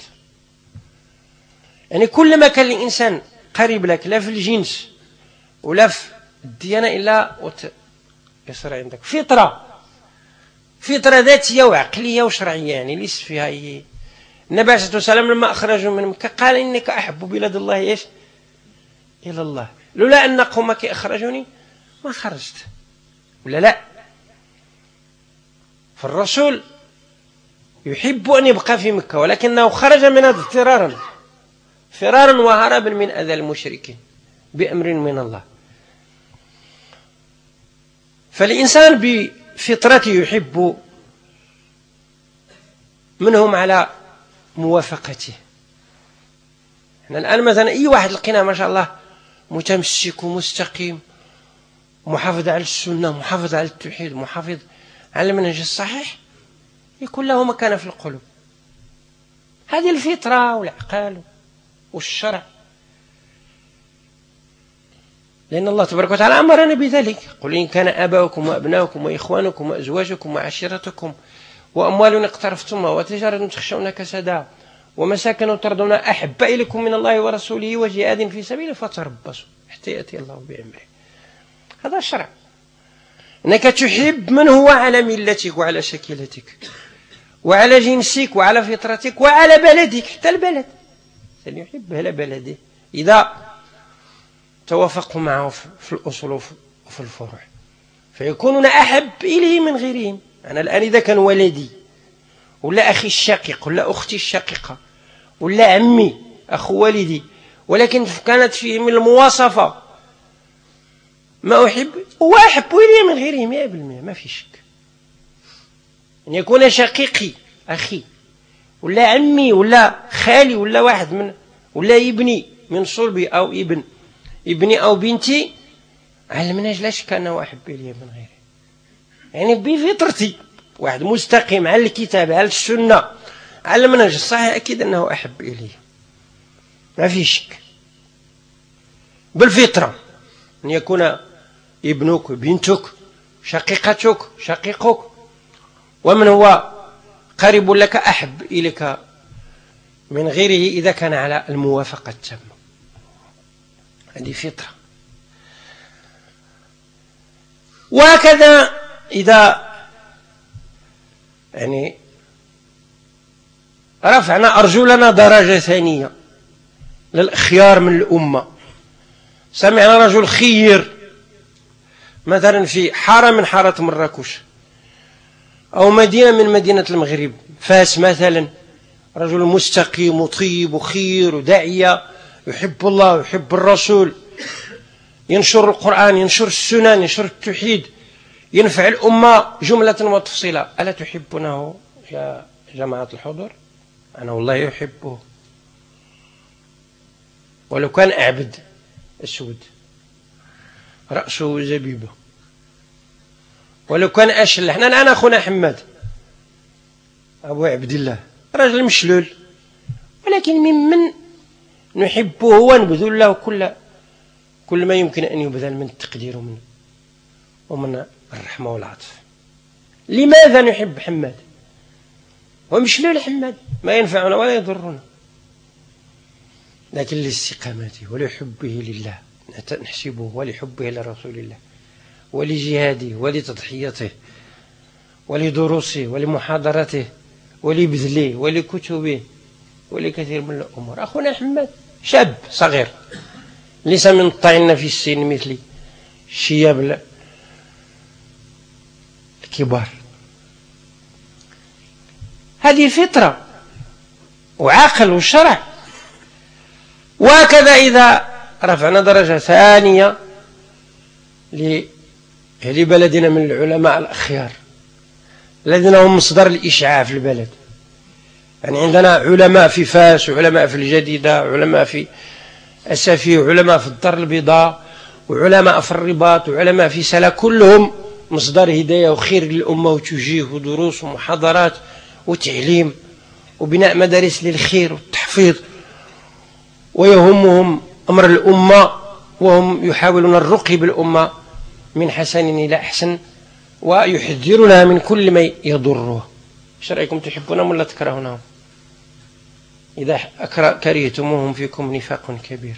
يعني كلما كان الإنسان قريب لك لا في الجنس ولا في الديانة إلا يصير عندك فطرة ذاتية وعقلية وشرعية، يعني ليس فيها أي. النبي عليه الصلاة والسلام لما أخرجوا من مكة قال: إنك أحب بلاد الله إيش؟ إلى الله، لولا أن قومك أخرجوني ما خرجت. ولا لا؟ فالرسول يحب أن يبقى في مكة، ولكنه خرج منها فرارا وهربا من أذى المشركين بأمر من الله. فالإنسان بفطرته يحب منهم على موافقته. احنا الآن مثلا أي واحد لقينا ما شاء الله متمسك ومستقيم، محافظ على السنة، محافظ على التوحيد، محافظ على المنهج الصحيح، يكون له مكانة في القلوب. هذه الفطرة والعقل والشرع، لأن الله تبارك وتعالى أمرنا بذلك. قل إن كان آباؤكم وأبناؤكم وإخوانكم وأزواجكم وعشيرتكم وأموال اقترفتموها وتجارة تخشون كسادها ومساكن ترضون أحب إليكم من الله ورسوله وجهاد في سبيله فتربصوا حتى يأتي الله بأمره. هذا الشرع، أنك تحب من هو على ملتك وعلى شكلتك وعلى جنسك وعلى فطرتك وعلى بلدك. حتى البلد الإنسان يحب أهل بلده إذا توافقوا معه في الأصول وفي الفروع، فيكونون أحب إليه من غيرهم. أنا الآن إذا كان ولدي ولا أخي الشقيق ولا أختي الشقيقة ولا عمي أخو والدي، ولكن كانت فيهم المواصفة ما أحب، وأحب إليه من غيرهم 100%، ما في شك. أن يكون شقيقي أخي ولا عمي ولا خالي ولا واحد من ولا ابني من صلبي أو ابني أو بنتي على المنهج لا شك أنه أحب إليه من غيره. يعني بفطرتي واحد مستقيم على الكتاب على السنة على المنهج الصحيح، أكيد أنه أحب إليه، ما في شك. بالفطرة أن يكون ابنك بنتك شقيقتك شقيقك، ومن هو قريب لك أحب إليك من غيره إذا كان على الموافقة التامة. هذه فطرة. وهكذا إذا يعني رفعنا أرجلنا درجة ثانية للخيار من الأمة، سمعنا رجل خير مثلا في حارة من حارات مراكش أو مدينة من مدينة المغرب، فاس مثلا، رجل مستقيم وطيب وخير وداعية يحب الله ويحب الرسول، ينشر القرآن، ينشر السنن، ينشر التوحيد، ينفع الأمة جملة وتفصيلا. ألا تحبونه يا جماعة الحضور؟ أنا والله أحبه، ولو كان أعبد أسود رأسه زبيبة، ولو كان أشل. احنا الآن أخونا حماد أبو عبد الله رجل مشلول، ولكن ممن نحبه ونبذل له كل ما يمكن أن يبذل من التقدير ومن الرحمة والعطف. لماذا نحب حماد؟ ومشلول حماد ما ينفعنا ولا يضرنا، لكن لاستقامته ولحبه لله نحسبه، ولحبه لرسول الله، ولجهاده، ولتضحيته، ولدروسه، ولمحاضرته، ولبذله، ولكتبه، ولكثير من الأمور. أخونا حماد شاب صغير ليس من الطعن في السن مثل الشياب الكبار. هذه فطرة وعقل وشرع. وهكذا إذا رفعنا درجة ثانية لبلدنا من العلماء الأخيار الذين هم مصدر الإشعاع في البلد، يعني عندنا علماء في فاس، وعلماء في الجديدة، وعلماء في أسفي، وعلماء في الدار البيضاء، وعلماء في الرباط، وعلماء في سلا، كلهم مصدر هداية وخير للأمة وتوجيه ودروس ومحاضرات وتعليم وبناء مدارس للخير والتحفيظ، ويهمهم أمر الأمة، وهم يحاولون الرقي بالأمة من حسن إلى أحسن، ويحذرونها من كل ما يضرها. ايش رأيكم، تحبونهم ولا تكرهونهم؟ إذا كرهتموهم فيكم نفاق كبير،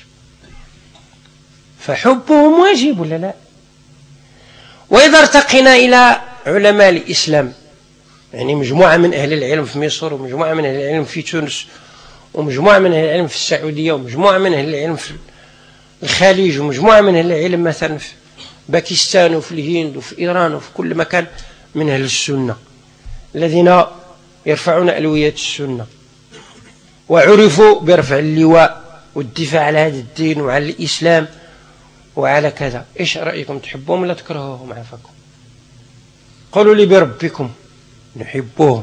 فحبهم واجب ولا لا؟ وإذا ارتقينا إلى علماء الإسلام، يعني مجموعة من أهل العلم في مصر، ومجموعة من أهل العلم في تونس، ومجموعة من أهل العلم في السعودية، ومجموعة من أهل العلم في الخليج، ومجموعة من أهل العلم مثلا في باكستان وفي الهند وفي إيران وفي كل مكان من أهل السنة الذين يرفعون ألوية السنة وعرفوا برفع اللواء والدفاع على هذا الدين وعلى الإسلام وعلى كذا. إيش رأيكم، تحبوهم ولا تكرهوهم؟ عافاكم، قولوا لي بربكم نحبوهم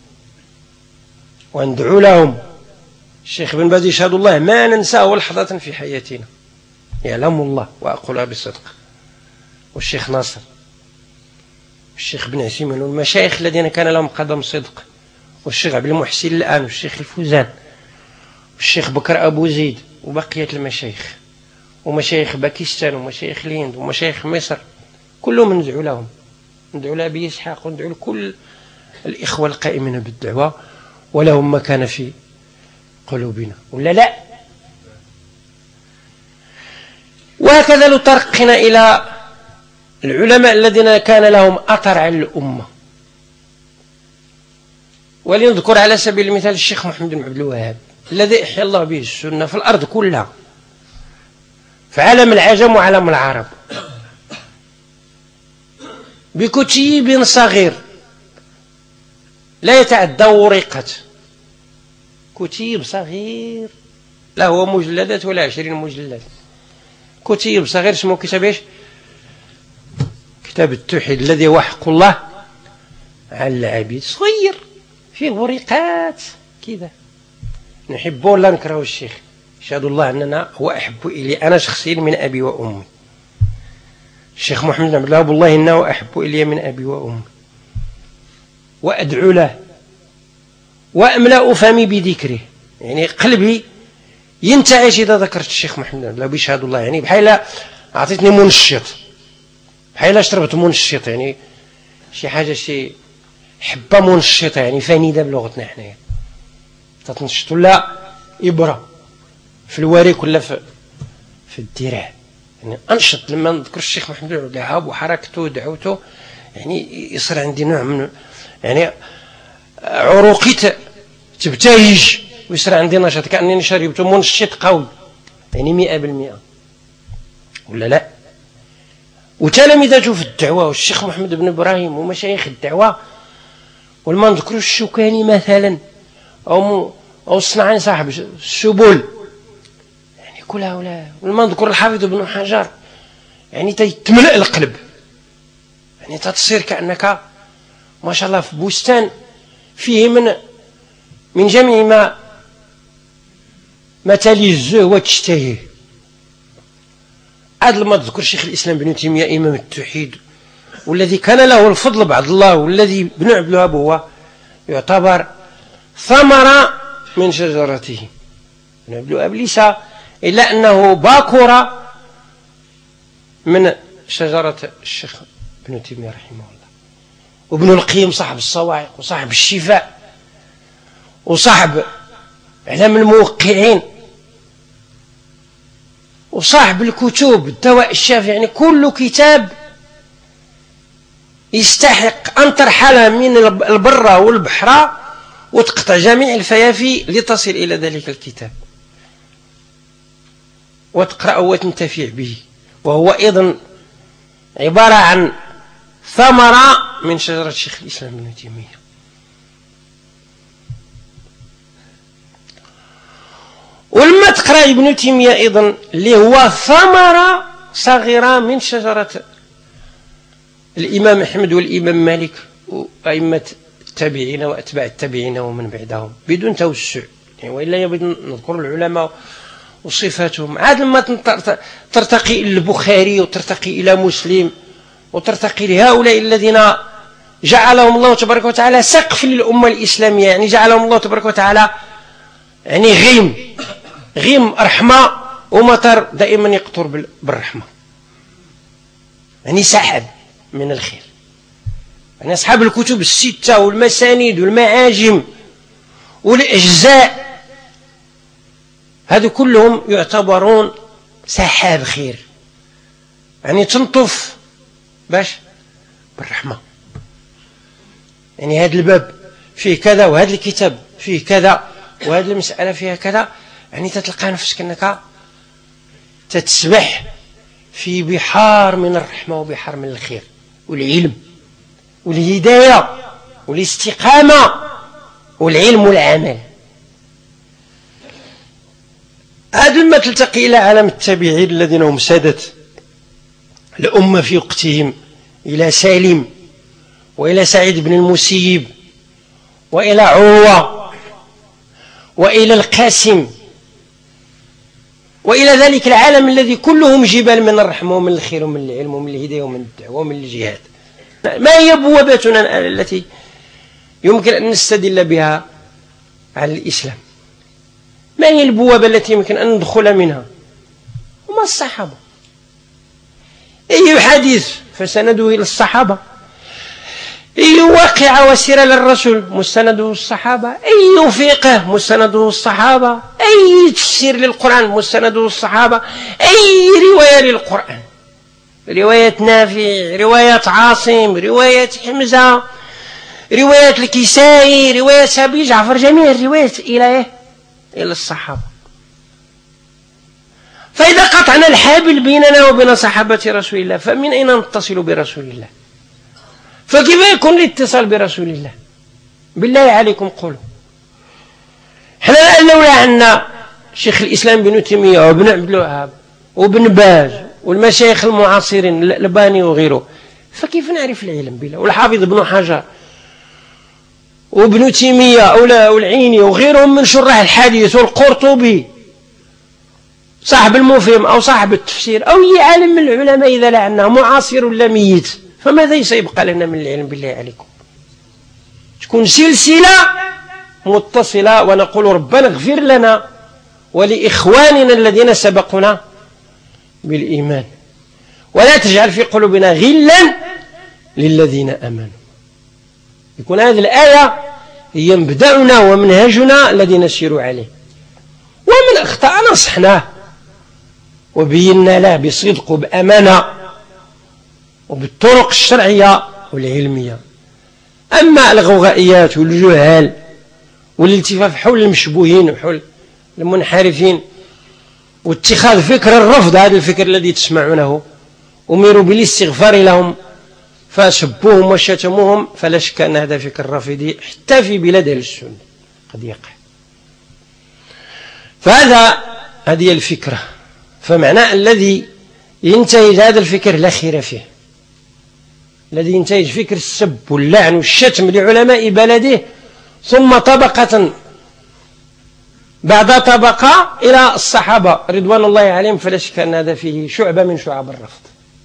وندعو لهم. الشيخ بن باز يشهد الله ما ننساه لحظة في حياتنا، يعلم الله وأقولها بصدق، والشيخ ناصر، والشيخ بن عثيمين، والمشايخ الذين كان لهم قدم صدق، والشيخ عبد المحسن الآن، والشيخ الفوزان، والشيخ بكر أبو زيد، وبقية المشايخ، ومشايخ باكستان، ومشايخ الهند، ومشايخ مصر، كلهم ندعو لهم، ندعو لأبي إسحاق، وندعو لكل الإخوة القائمين بالدعوة، ولهم مكان في قلوبنا ولا لا؟ وهكذا لو ترقنا إلى العلماء الذين كان لهم أثر على الأمة، ولنذكر على سبيل المثال الشيخ محمد بن عبد الوهاب الذي أحيا الله به السنة في الأرض كلها، في عالم العجم وعالم العرب، بكتيب صغير لا يتعدى ورقة، كتيب صغير لا هو مجلدات ولا 20 مجلدات، كتيب صغير اسمه كتاب ايش؟ كتاب التوحيد الذي هو حق الله على العبيد، صغير فيه ورقات كذا. نحبه ولا نكره الشيخ؟ يشهد الله أننا هو أحب إلي أنا شخصيا من أبي وأمي. الشيخ محمد بن عبد الوهاب والله إنه أحب إلي من أبي وأمي، وأدعو له وأملأ فمي بذكره، يعني قلبي ينتعش إذا ذكرت الشيخ محمد بن عبد الوهاب، يشهد الله، يعني بحال أعطيتني منشط بحال شربت منشط، يعني شي حاجة، شي حبة منشطة، يعني فانيدة بلغتنا حنايا، تتنشط، ولا إبرة في الوريك ولا في الذراع، يعني أنشط. لما نذكر الشيخ محمد بن عبد الوهاب وحركته ودعوته، يعني يصير عندي نوع من يعني عروقي تبتهج، ويصير عندي نشاط كأنني شربت منشط قوي، يعني 100%، ولا لا؟ وتلامذته في الدعوة، والشيخ محمد بن إبراهيم ومشايخ الدعوة، ولما نذكروا الشوكاني مثلا أو الصنعاني صاحب السبل، يعني كل هؤلاء، ولما نذكر الحافظ بن حجر، يعني تملأ القلب، يعني تصير كأنك ما شاء الله في بستان فيه من جميع ما تلذه وتشتهيه. عاد لما تذكر شيخ الإسلام ابن تيمية إمام التوحيد، والذي كان له الفضل بعد الله، والذي ابن عبد الوهاب هو يعتبر ثمرة من شجرته. ابن عبد الوهاب ليس إلا أنه باكر من شجرة الشيخ ابن تيمية رحمه الله. وابن القيم صاحب الصواعق وصاحب الشفاء وصاحب إعلام الموقعين وصاحب الكتب الدواء الشافي، يعني كل كتاب يستحق أن ترحل من البر والبحر وتقطع جميع الفيافي لتصل إلى ذلك الكتاب وتقرأ وتنتفع به، وهو أيضا عبارة عن ثمرة من شجرة شيخ الإسلام ابن تيمية. ولما تقرأ ابن تيمية أيضا اللي هو ثمرة صغيرة من شجرة الإمام أحمد والإمام مالك وأئمة التابعين وأتباع التابعين ومن بعدهم بدون توسع، يعني وإلا يبدو نذكر العلماء وصفاتهم. عاد لما ترتقي إلى البخاري وترتقي إلى مسلم وترتقي لهؤلاء الذين جعلهم الله تبارك وتعالى سقف للأمة الإسلامية، يعني جعلهم الله تبارك وتعالى يعني غيم رحمة ومطر دائما يقطر بالرحمة، يعني سحب من الخير. يعني أصحاب الكتب الستة والمسانيد والمعاجم والأجزاء هذو كلهم يعتبرون سحاب خير، يعني تنطف باش بالرحمة. يعني هذا الباب فيه كذا، وهذا الكتاب فيه كذا، وهذه المسألة فيها كذا، يعني تتلقى نفسك أنك تتسبح في بحار من الرحمة وبحار من الخير والعلم والهداية والاستقامة والعلم والعمل. هذا لما تلتقي إلى عالم التابعين الذين هم سادة الأمة في وقتهم، إلى سالم وإلى سعيد بن المسيب وإلى عروة وإلى القاسم وإلى ذلك العالم الذي كلهم جبال من الرحمة ومن الخير ومن العلم ومن الهداية ومن الدعوة ومن الجهاد. ما هي بواباتنا التي يمكن أن نستدل بها على الإسلام؟ ما هي البوابة التي يمكن أن ندخل منها؟ هما الصحابة. أي حديث فسنده إلى الصحابة، أي واقعة وسيرة للرسول مستنده الصحابة، أي فقه مستنده الصحابة، أي تفسير للقرآن مستنده الصحابة، أي رواية للقرآن، رواية نافع، رواية عاصم، رواية حمزة، رواية الكسائي، رواية أبي جعفر، جميع الروايات إلى الصحابة. فإذا قطعنا الحابل بيننا وبين صحابة رسول الله فمن أين نتصل برسول الله؟ فكيف يكون الاتصال برسول الله؟ بالله عليكم قولوا. احنا الآن لولا عنا شيخ الإسلام ابن تيمية وابن عبد الوهاب وابن باز والمشايخ المعاصرين الألباني وغيره، فكيف نعرف العلم بالله؟ والحافظ ابن حجر وابن تيمية والعيني وغيرهم من شراح الحديث والقرطبي صاحب المفهم أو صاحب التفسير أو أي عالم من العلماء إذا لا عنا معاصر ولا ميت، فماذا سيبقى لنا من العلم بالله عليكم؟ تكون سلسلة متصلة ونقول ربنا اغفر لنا ولإخواننا الذين سبقونا بالإيمان ولا تجعل في قلوبنا غلا للذين آمنوا. يكون هذه الآية هي مبدأنا ومنهجنا الذي نسير عليه. ومن أخطأ نصحناه وبينا له بصدق وبأمانة وبالطرق الشرعية والعلمية. أما الغوغائيات والجهال والالتفاف حول المشبوهين وحول المنحرفين واتخاذ فكر الرفض، هذا الفكر الذي تسمعونه، أمروا بالاستغفار لهم فسبوهم وشتموهم، فلا شك أن هذا فكر رافضي حتى في بلاد أهل السنة قد يقع. هذه الفكرة. فمعنى الذي ينتهج هذا الفكر لا خير فيه، الذي ينتهج فكر السب واللعن والشتم لعلماء بلده ثم طبقة بعد طبقة إلى الصحابة رضوان الله عليهم، فلا شك أن هذا فيه شعبة من شعب الرفض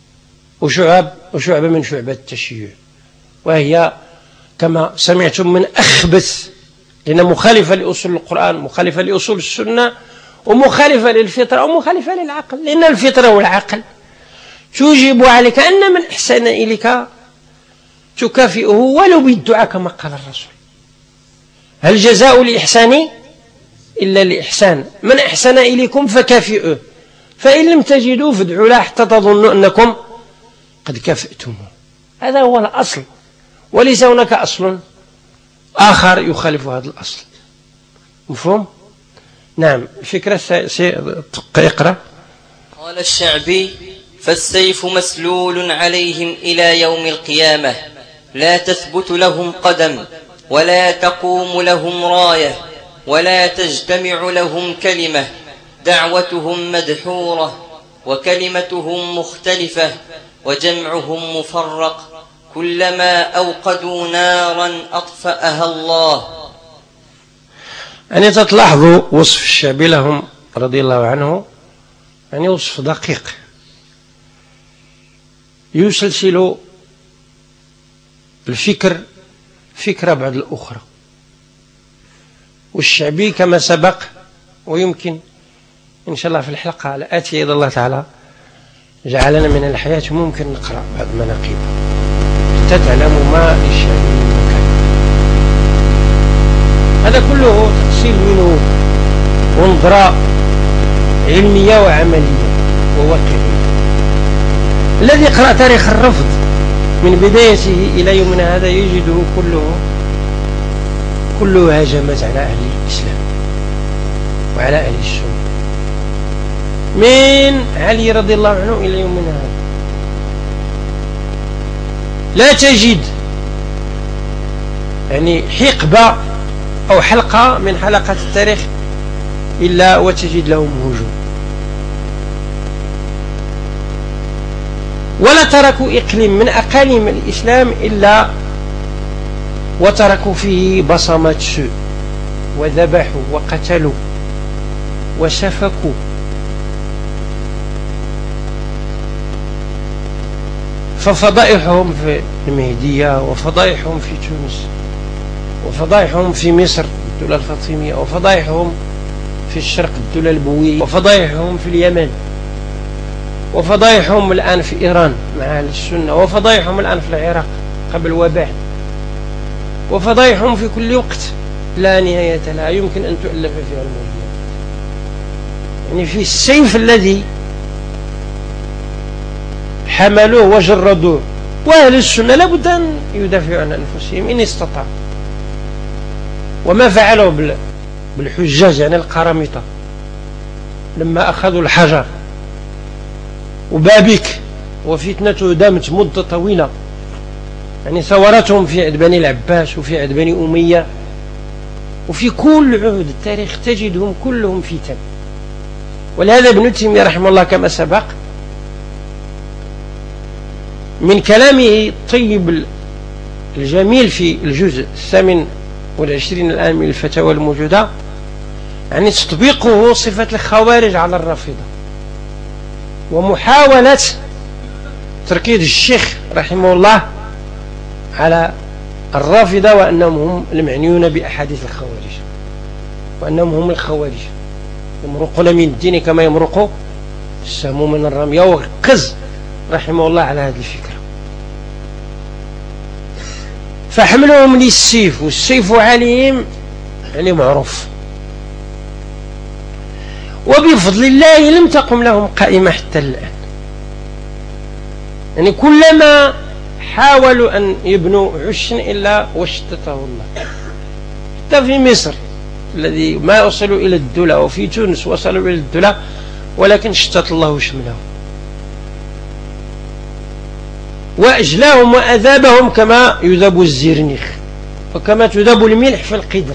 وشعبة من شعب التشيع، وهي كما سمعتم من أخبث، لأن مخالفة لأصول القرآن، مخالفة لأصول السنة، ومخالفة للفطرة ومخالفة للعقل، لأن الفطرة والعقل توجب عليك أن من أحسن إليك تكافئه ولو بالدعاء كما قال الرسول: هل جزاء الإحسان إلا الإحسان، من أحسن إليكم فكافئوه، فإن لم تجدوا فادعوا له حتى تظنوا أنكم قد كافئتموه. هذا هو الأصل، وليس هناك أصل آخر يخالف هذا الأصل. مفهوم؟ نعم. الفكرة اقرأ. قال الشعبي: فالسيف مسلول عليهم إلى يوم القيامة، لا تثبت لهم قدم، ولا تقوم لهم راية، ولا تجتمع لهم كلمة، دعوتهم مدحورة، وكلمتهم مختلفة، وجمعهم مفرق، كلما أوقدوا نارا أطفأها الله. يعني تلاحظوا وصف الشعبي لهم رضي الله عنه، يعني وصف دقيق يسلسل الفكر فكرة بعد الأخرى. والشعبي كما سبق، ويمكن إن شاء الله في الحلقة الآتية إذا الله تعالى جعلنا من الحياة ممكن نقرأ بعض مناقبه حتى تعلموا ما للشعبي من مكان. هذا كله تفصيل منه ونظرة علمية وعملية وواقعية. الذي يقرأ تاريخ الرفض من بدايته إلى يومنا هذا يجده كله هجمات على أهل الإسلام وعلى أهل السنة، من علي رضي الله عنه إلى يومنا هذا. لا تجد يعني حقبة أو حلقة من حلقات التاريخ إلا وتجد لهم هجوم، ولا تركوا إقليم من أقاليم الإسلام إلا وتركوا فيه بصمات سوء، وذبحوا وقتلوا وسفكوا. ففضائحهم في المهدية، وفضائحهم في تونس، وفضائحهم في مصر الدولة الفاطمية، وفضائحهم في الشرق الدولة البويهية، وفضائحهم في اليمن، وفضائحهم الآن في إيران مع أهل السنة، وفضائحهم الآن في العراق قبل وبعد، وفضائحهم في كل وقت لا نهاية لها يمكن أن تؤلف فيها الموضوع. يعني في السيف الذي حملوه وجردوه، وأهل السنة لابد أن يدافعوا عن أنفسهم إن استطاعوا. وما فعلوا بالحجاج يعني القرامطة لما أخذوا الحجر وبابك، وفتنته دامت مدة طويلة، يعني ثورتهم في عهد بني العباس وفي عهد بني أمية، وفي كل عهد التاريخ تجدهم كلهم فتن. ولهذا ابن تيمية رحمه الله كما سبق من كلامه الطيب الجميل في الجزء 28 الآن من الفتاوى الموجودة، يعني تطبيقه صفة الخوارج على الرافضة، ومحاولة تركيز الشيخ رحمه الله على الرافضة وأنهم هم المعنيون بأحاديث الخوارج، وأنهم هم الخوارج يمرقون من الدين كما يمرق السهم من الرمية. وركز رحمه الله على هذه الفكرة، فحملهم للسيف، والسيف عليهم يعني معروف. وبفضل الله لم تقم لهم قائمة حتى الآن، يعني كلما حاولوا أن يبنوا عش إلا وشتته الله. حتى في مصر الذي ما وصلوا إلى الدولة، وفي تونس وصلوا إلى الدولة ولكن شتت الله شملهم وأجلاهم وأذابهم كما يذاب الزرنيخ وكما تذاب الملح في القدر،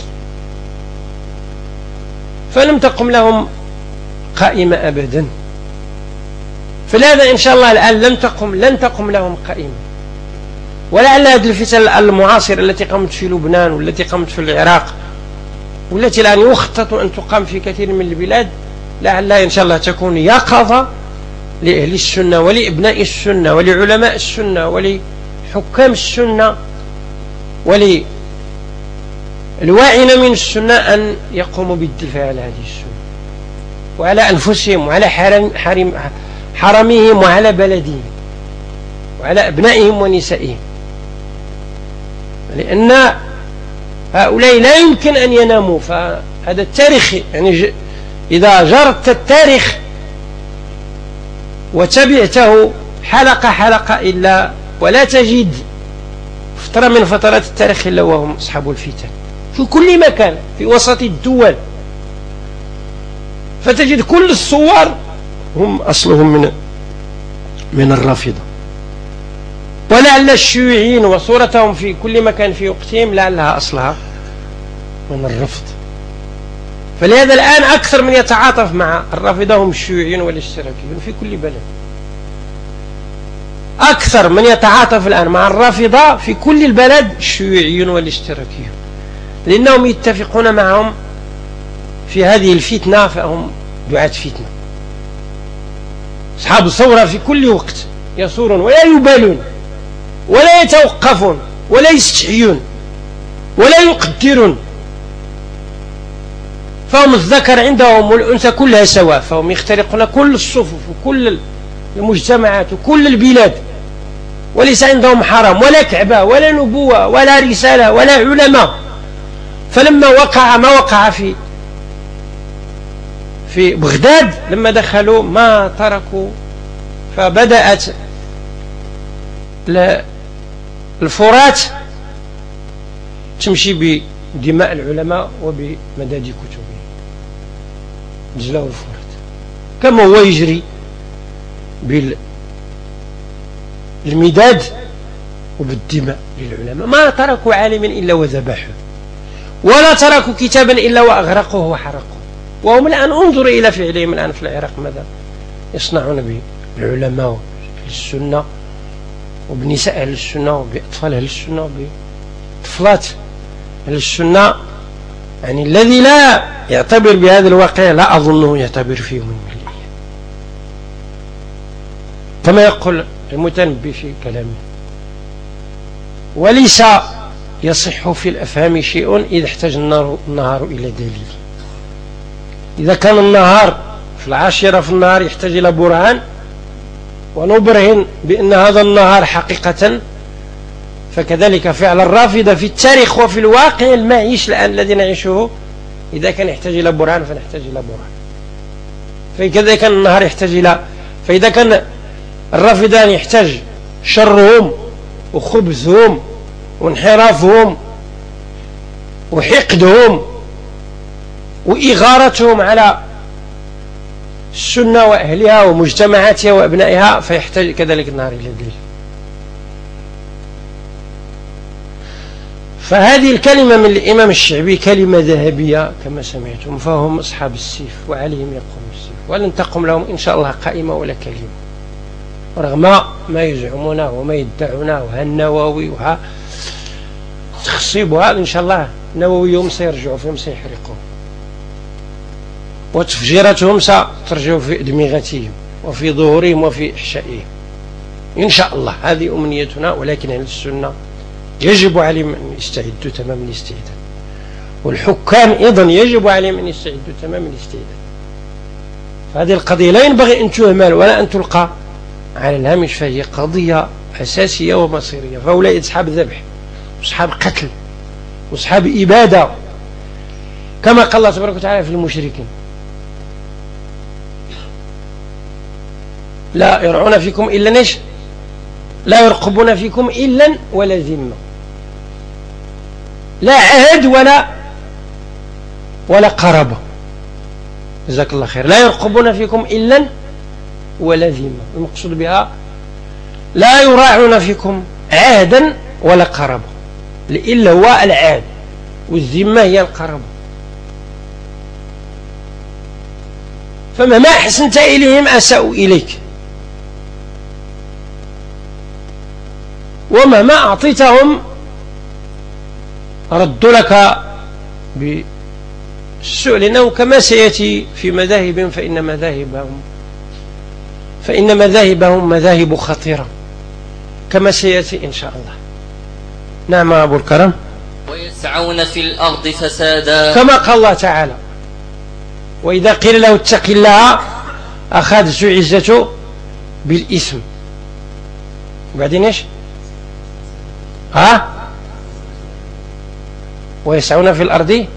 فلم تقم لهم قائمة أبدا. فلهذا إن شاء الله الآن لن تقم لهم قائمة. ولعل هذه الفتن المعاصرة التي قامت في لبنان والتي قامت في العراق والتي الآن يخطط أن تقام في كثير من البلاد، لعلها إن شاء الله تكون يقظة لأهل السنة ولأبناء السنة ولعلماء السنة ولحكام السنة وللواعين من السنة أن يقوموا بالدفاع على هذه السنة وعلى أنفسهم وعلى حرمهم وعلى بلدهم وعلى أبنائهم ونسائهم، لأن هؤلاء لا يمكن أن يناموا. فهذا التاريخ يعني إذا جرت التاريخ وتبعته حلقة حلقة إلا ولا تجد فترة من فترات التاريخ إلا وهم أصحاب الفتن في كل مكان في وسط الدول، فتجد كل الصور هم أصلهم من الرافضة. ولعل الشيوعيين وصورتهم في كل مكان في وقتهم لعلها أصلها من الرفض. فلهذا الآن أكثر من يتعاطف مع الرافضة هم الشيوعيين والاشتراكيون في كل بلد. أكثر من يتعاطف الآن مع الرافضة في كل البلد الشيوعيون والاشتراكيون، لأنهم يتفقون معهم في هذه الفتنة، فهم دعاة فتنة. أصحاب الثورة في كل وقت يثورون ولا يبالون ولا يتوقفون ولا يستحيون ولا يقدرون، فهم الذكر عندهم والأنثى كلها سواء، فهم يخترقون كل الصفوف وكل المجتمعات وكل البلاد، وليس عندهم حرام ولا كعبة ولا نبوة ولا رسالة ولا علماء. فلما وقع ما وقع في بغداد لما دخلوا ما تركوا، فبدأت الفرات تمشي بدماء العلماء وبمداد كتبهم، دجلة الفرات كما هو يجري بالمداد وبالدماء للعلماء. ما تركوا عالما إلا وذبحوه، ولا تركوا كتابا إلا وأغرقوه وحرقوه. وهم الآن انظروا إلى فعلهم الآن في العراق ماذا يصنعون بالعلماء وأهل السنة وبنساء أهل السنة وبأطفال أهل السنة وبطفلات أهل السنة. يعني الذي لا يعتبر بهذا الواقع لا أظنه يعتبر فيه من الأيام، كما يقول المتنبي في كلامه: وليس يصح في الأفهام شيء إذا احتاج النهار إلى دليل. إذا كان النهار في 10 في النهار يحتاج إلى برهان ونبرهن بأن هذا النهار حقيقة، فكذلك فعل الرافضة في التاريخ وفي الواقع المعيش الآن الذي نعيشه. إذا كان يحتاج إلى برهان فنحتاج إلى برهان، فكذا كان النهار يحتاج إلى، فإذا كان الرافضة يحتاج شرهم وخبثهم وانحرافهم وحقدهم وإغارتهم على السنة وأهلها ومجتمعاتها وأبنائها، فيحتاج كذلك النهار إلى دليل. فهذه الكلمة من الإمام الشعبي كلمة ذهبية كما سمعتم، فهم أصحاب السيف وعليهم يقوم السيف، ولن تقم لهم إن شاء الله قائمة ولا كلمة، رغم ما يزعمونه وما يدعونه. النووي وها تخصيبها إن شاء الله النووي يوم سيرجعوا فيهم سيحرقوا، وتفجيرتهم سترجع في أدمغتهم وفي ظهورهم وفي إحشائهم إن شاء الله. هذه أمنيتنا، ولكن أهل السنة يجب عليهم أن يستعدوا تمام الاستعداد، والحكام أيضا يجب عليهم أن يستعدوا تمام الاستعداد. فهذه القضية لا ينبغي أن تهمل ولا أن تلقى على الهامش، فهي قضية أساسية ومصيرية. فهؤلاء أصحاب ذبح وأصحاب قتل وأصحاب إبادة، كما قال الله تبارك وتعالى في المشركين: لا يرعون فيكم إلا نش، لا يرقبون فيكم إلا ولا ذمة، لا عهد ولا قرابة. جزاك الله خير. لا يرقبون فيكم إلا ولا ذمة، المقصود بها لا يراعون فيكم عهدا ولا قرابة. الإلا هو العهد والذمة هي القرابة. فمهما أحسنت إليهم أساءوا إليك، ومهما أعطيتهم ردوا لك بالسوء، لأنه كما سيأتي في مذاهبهم فإن مذاهبهم مذاهب خطيرة كما سيأتي إن شاء الله. نعم أبو الكرم. ويسعون في الأرض فسادا، كما قال الله تعالى: وإذا قيل له اتق الله أخذته عزته بالإثم. وبعدين إيش؟ ويسعون في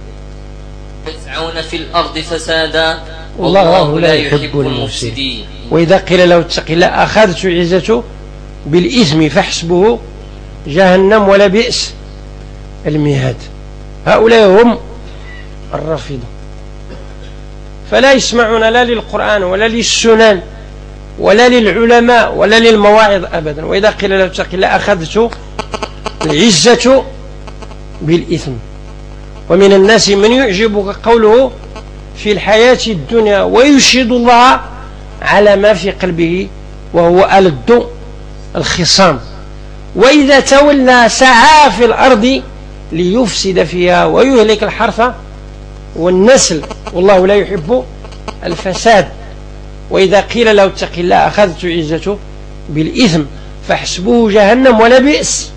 الأرض فسادا والله لا يحب المفسدين. وإذا قيل له اتق الله أخذته عزته بالإثم فحسبه جهنم ولا بئس المهاد. هؤلاء هم الرافضة، فلا يسمعون لا للقرآن ولا للسنن ولا للعلماء ولا للمواعظ أبدا. وإذا قيل له اتق الله أخذته العزة بالإثم. ومن الناس من يعجبك قوله في الحياة الدنيا ويشهد الله على ما في قلبه وهو ألد الخصام، وإذا تولى سعى في الأرض ليفسد فيها ويهلك الحرث والنسل والله لا يحب الفساد. وإذا قيل له اتق الله أخذته عزته بالإثم فحسبه جهنم ولا بئس.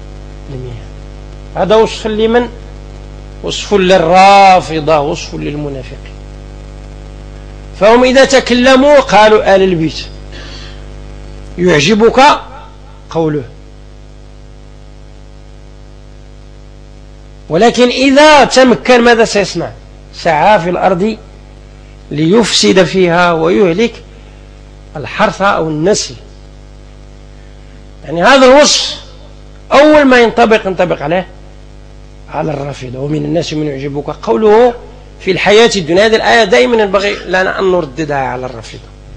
هذا وصف لمن؟ وصف للرافضة، وصف للمنافقين. فهم إذا تكلموا قالوا آل البيت، يعجبك قوله، ولكن إذا تمكن ماذا سيصنع؟ سعى في الأرض ليفسد فيها ويهلك الحرث أو النسل. يعني هذا الوصف أول ما ينطبق على الرافضة. ومن الناس من يعجبك قوله في الحياة الدنيا. هذه الآية دائما ينبغي لنا أن نرددها على الرافضة.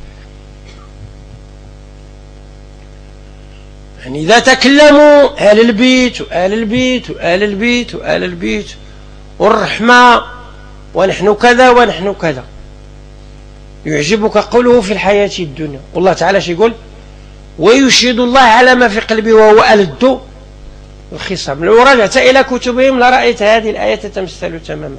يعني إذا تكلموا آل البيت وآل البيت وآل البيت وآل البيت والرحمة ونحن كذا ونحن كذا، يعجبك قوله في الحياة الدنيا. والله تعالى شو يقول؟ ويشهد الله على ما في قلبه وهو ألد الخصام. لو رجعت إلى كتبهم لرأيت هذه الآية تتمثل تماما.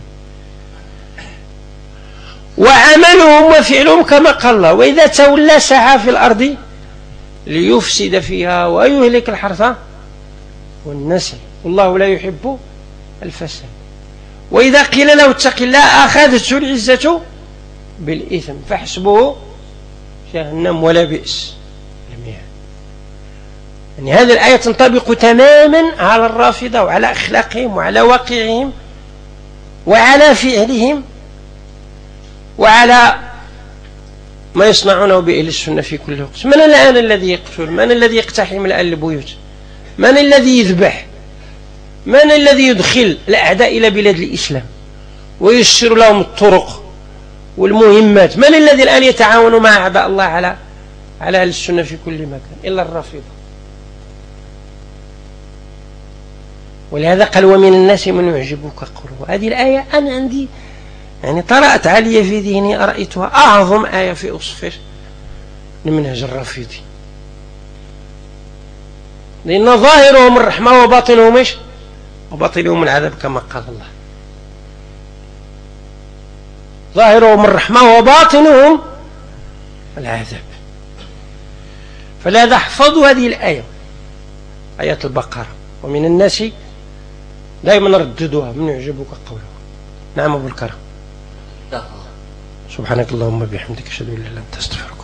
وعملهم وفعلهم كما قال الله: وإذا تولى سعى في الأرض ليفسد فيها ويهلك الحرث والنسل والله لا يحب الفساد. وإذا قيل له اتق الله أخذته العزة بالإثم فحسبه جهنم ولا بئس المهاد. يعني هذه الآية تنطبق تماما على الرافضة وعلى أخلاقهم وعلى واقعهم وعلى فعلهم وعلى ما يصنعونه بأهل السنة في كل وقت. من الآن الذي يقتل؟ من الذي يقتحم البيوت؟ من الذي يذبح؟ من الذي يدخل الأعداء إلى بلاد الإسلام ويسر لهم الطرق والمهمات؟ من الذي الآن يتعاون مع أعداء الله على أهل السنة في كل مكان؟ إلا الرافضة. ولهذا قال: ومن الناس من يعجبك قوله. هذه الآية أنا عندي يعني طرأت علي في ذهني، أرأيتها أعظم آية في وصف المنهج الرافضي، لأن ظاهرهم الرحمة وباطنهم إيش؟ وباطنهم العذاب كما قال الله. ظاهرهم الرحمة وباطنهم العذاب. فلهذا احفظوا هذه الآية، آية البقرة: ومن الناس، دائما نرددها: من يعجبك قوله. نعم أبو الكرم. سبحانك اللهم وبحمدك أشهد أن لا إله إلا أنت أستغفرك.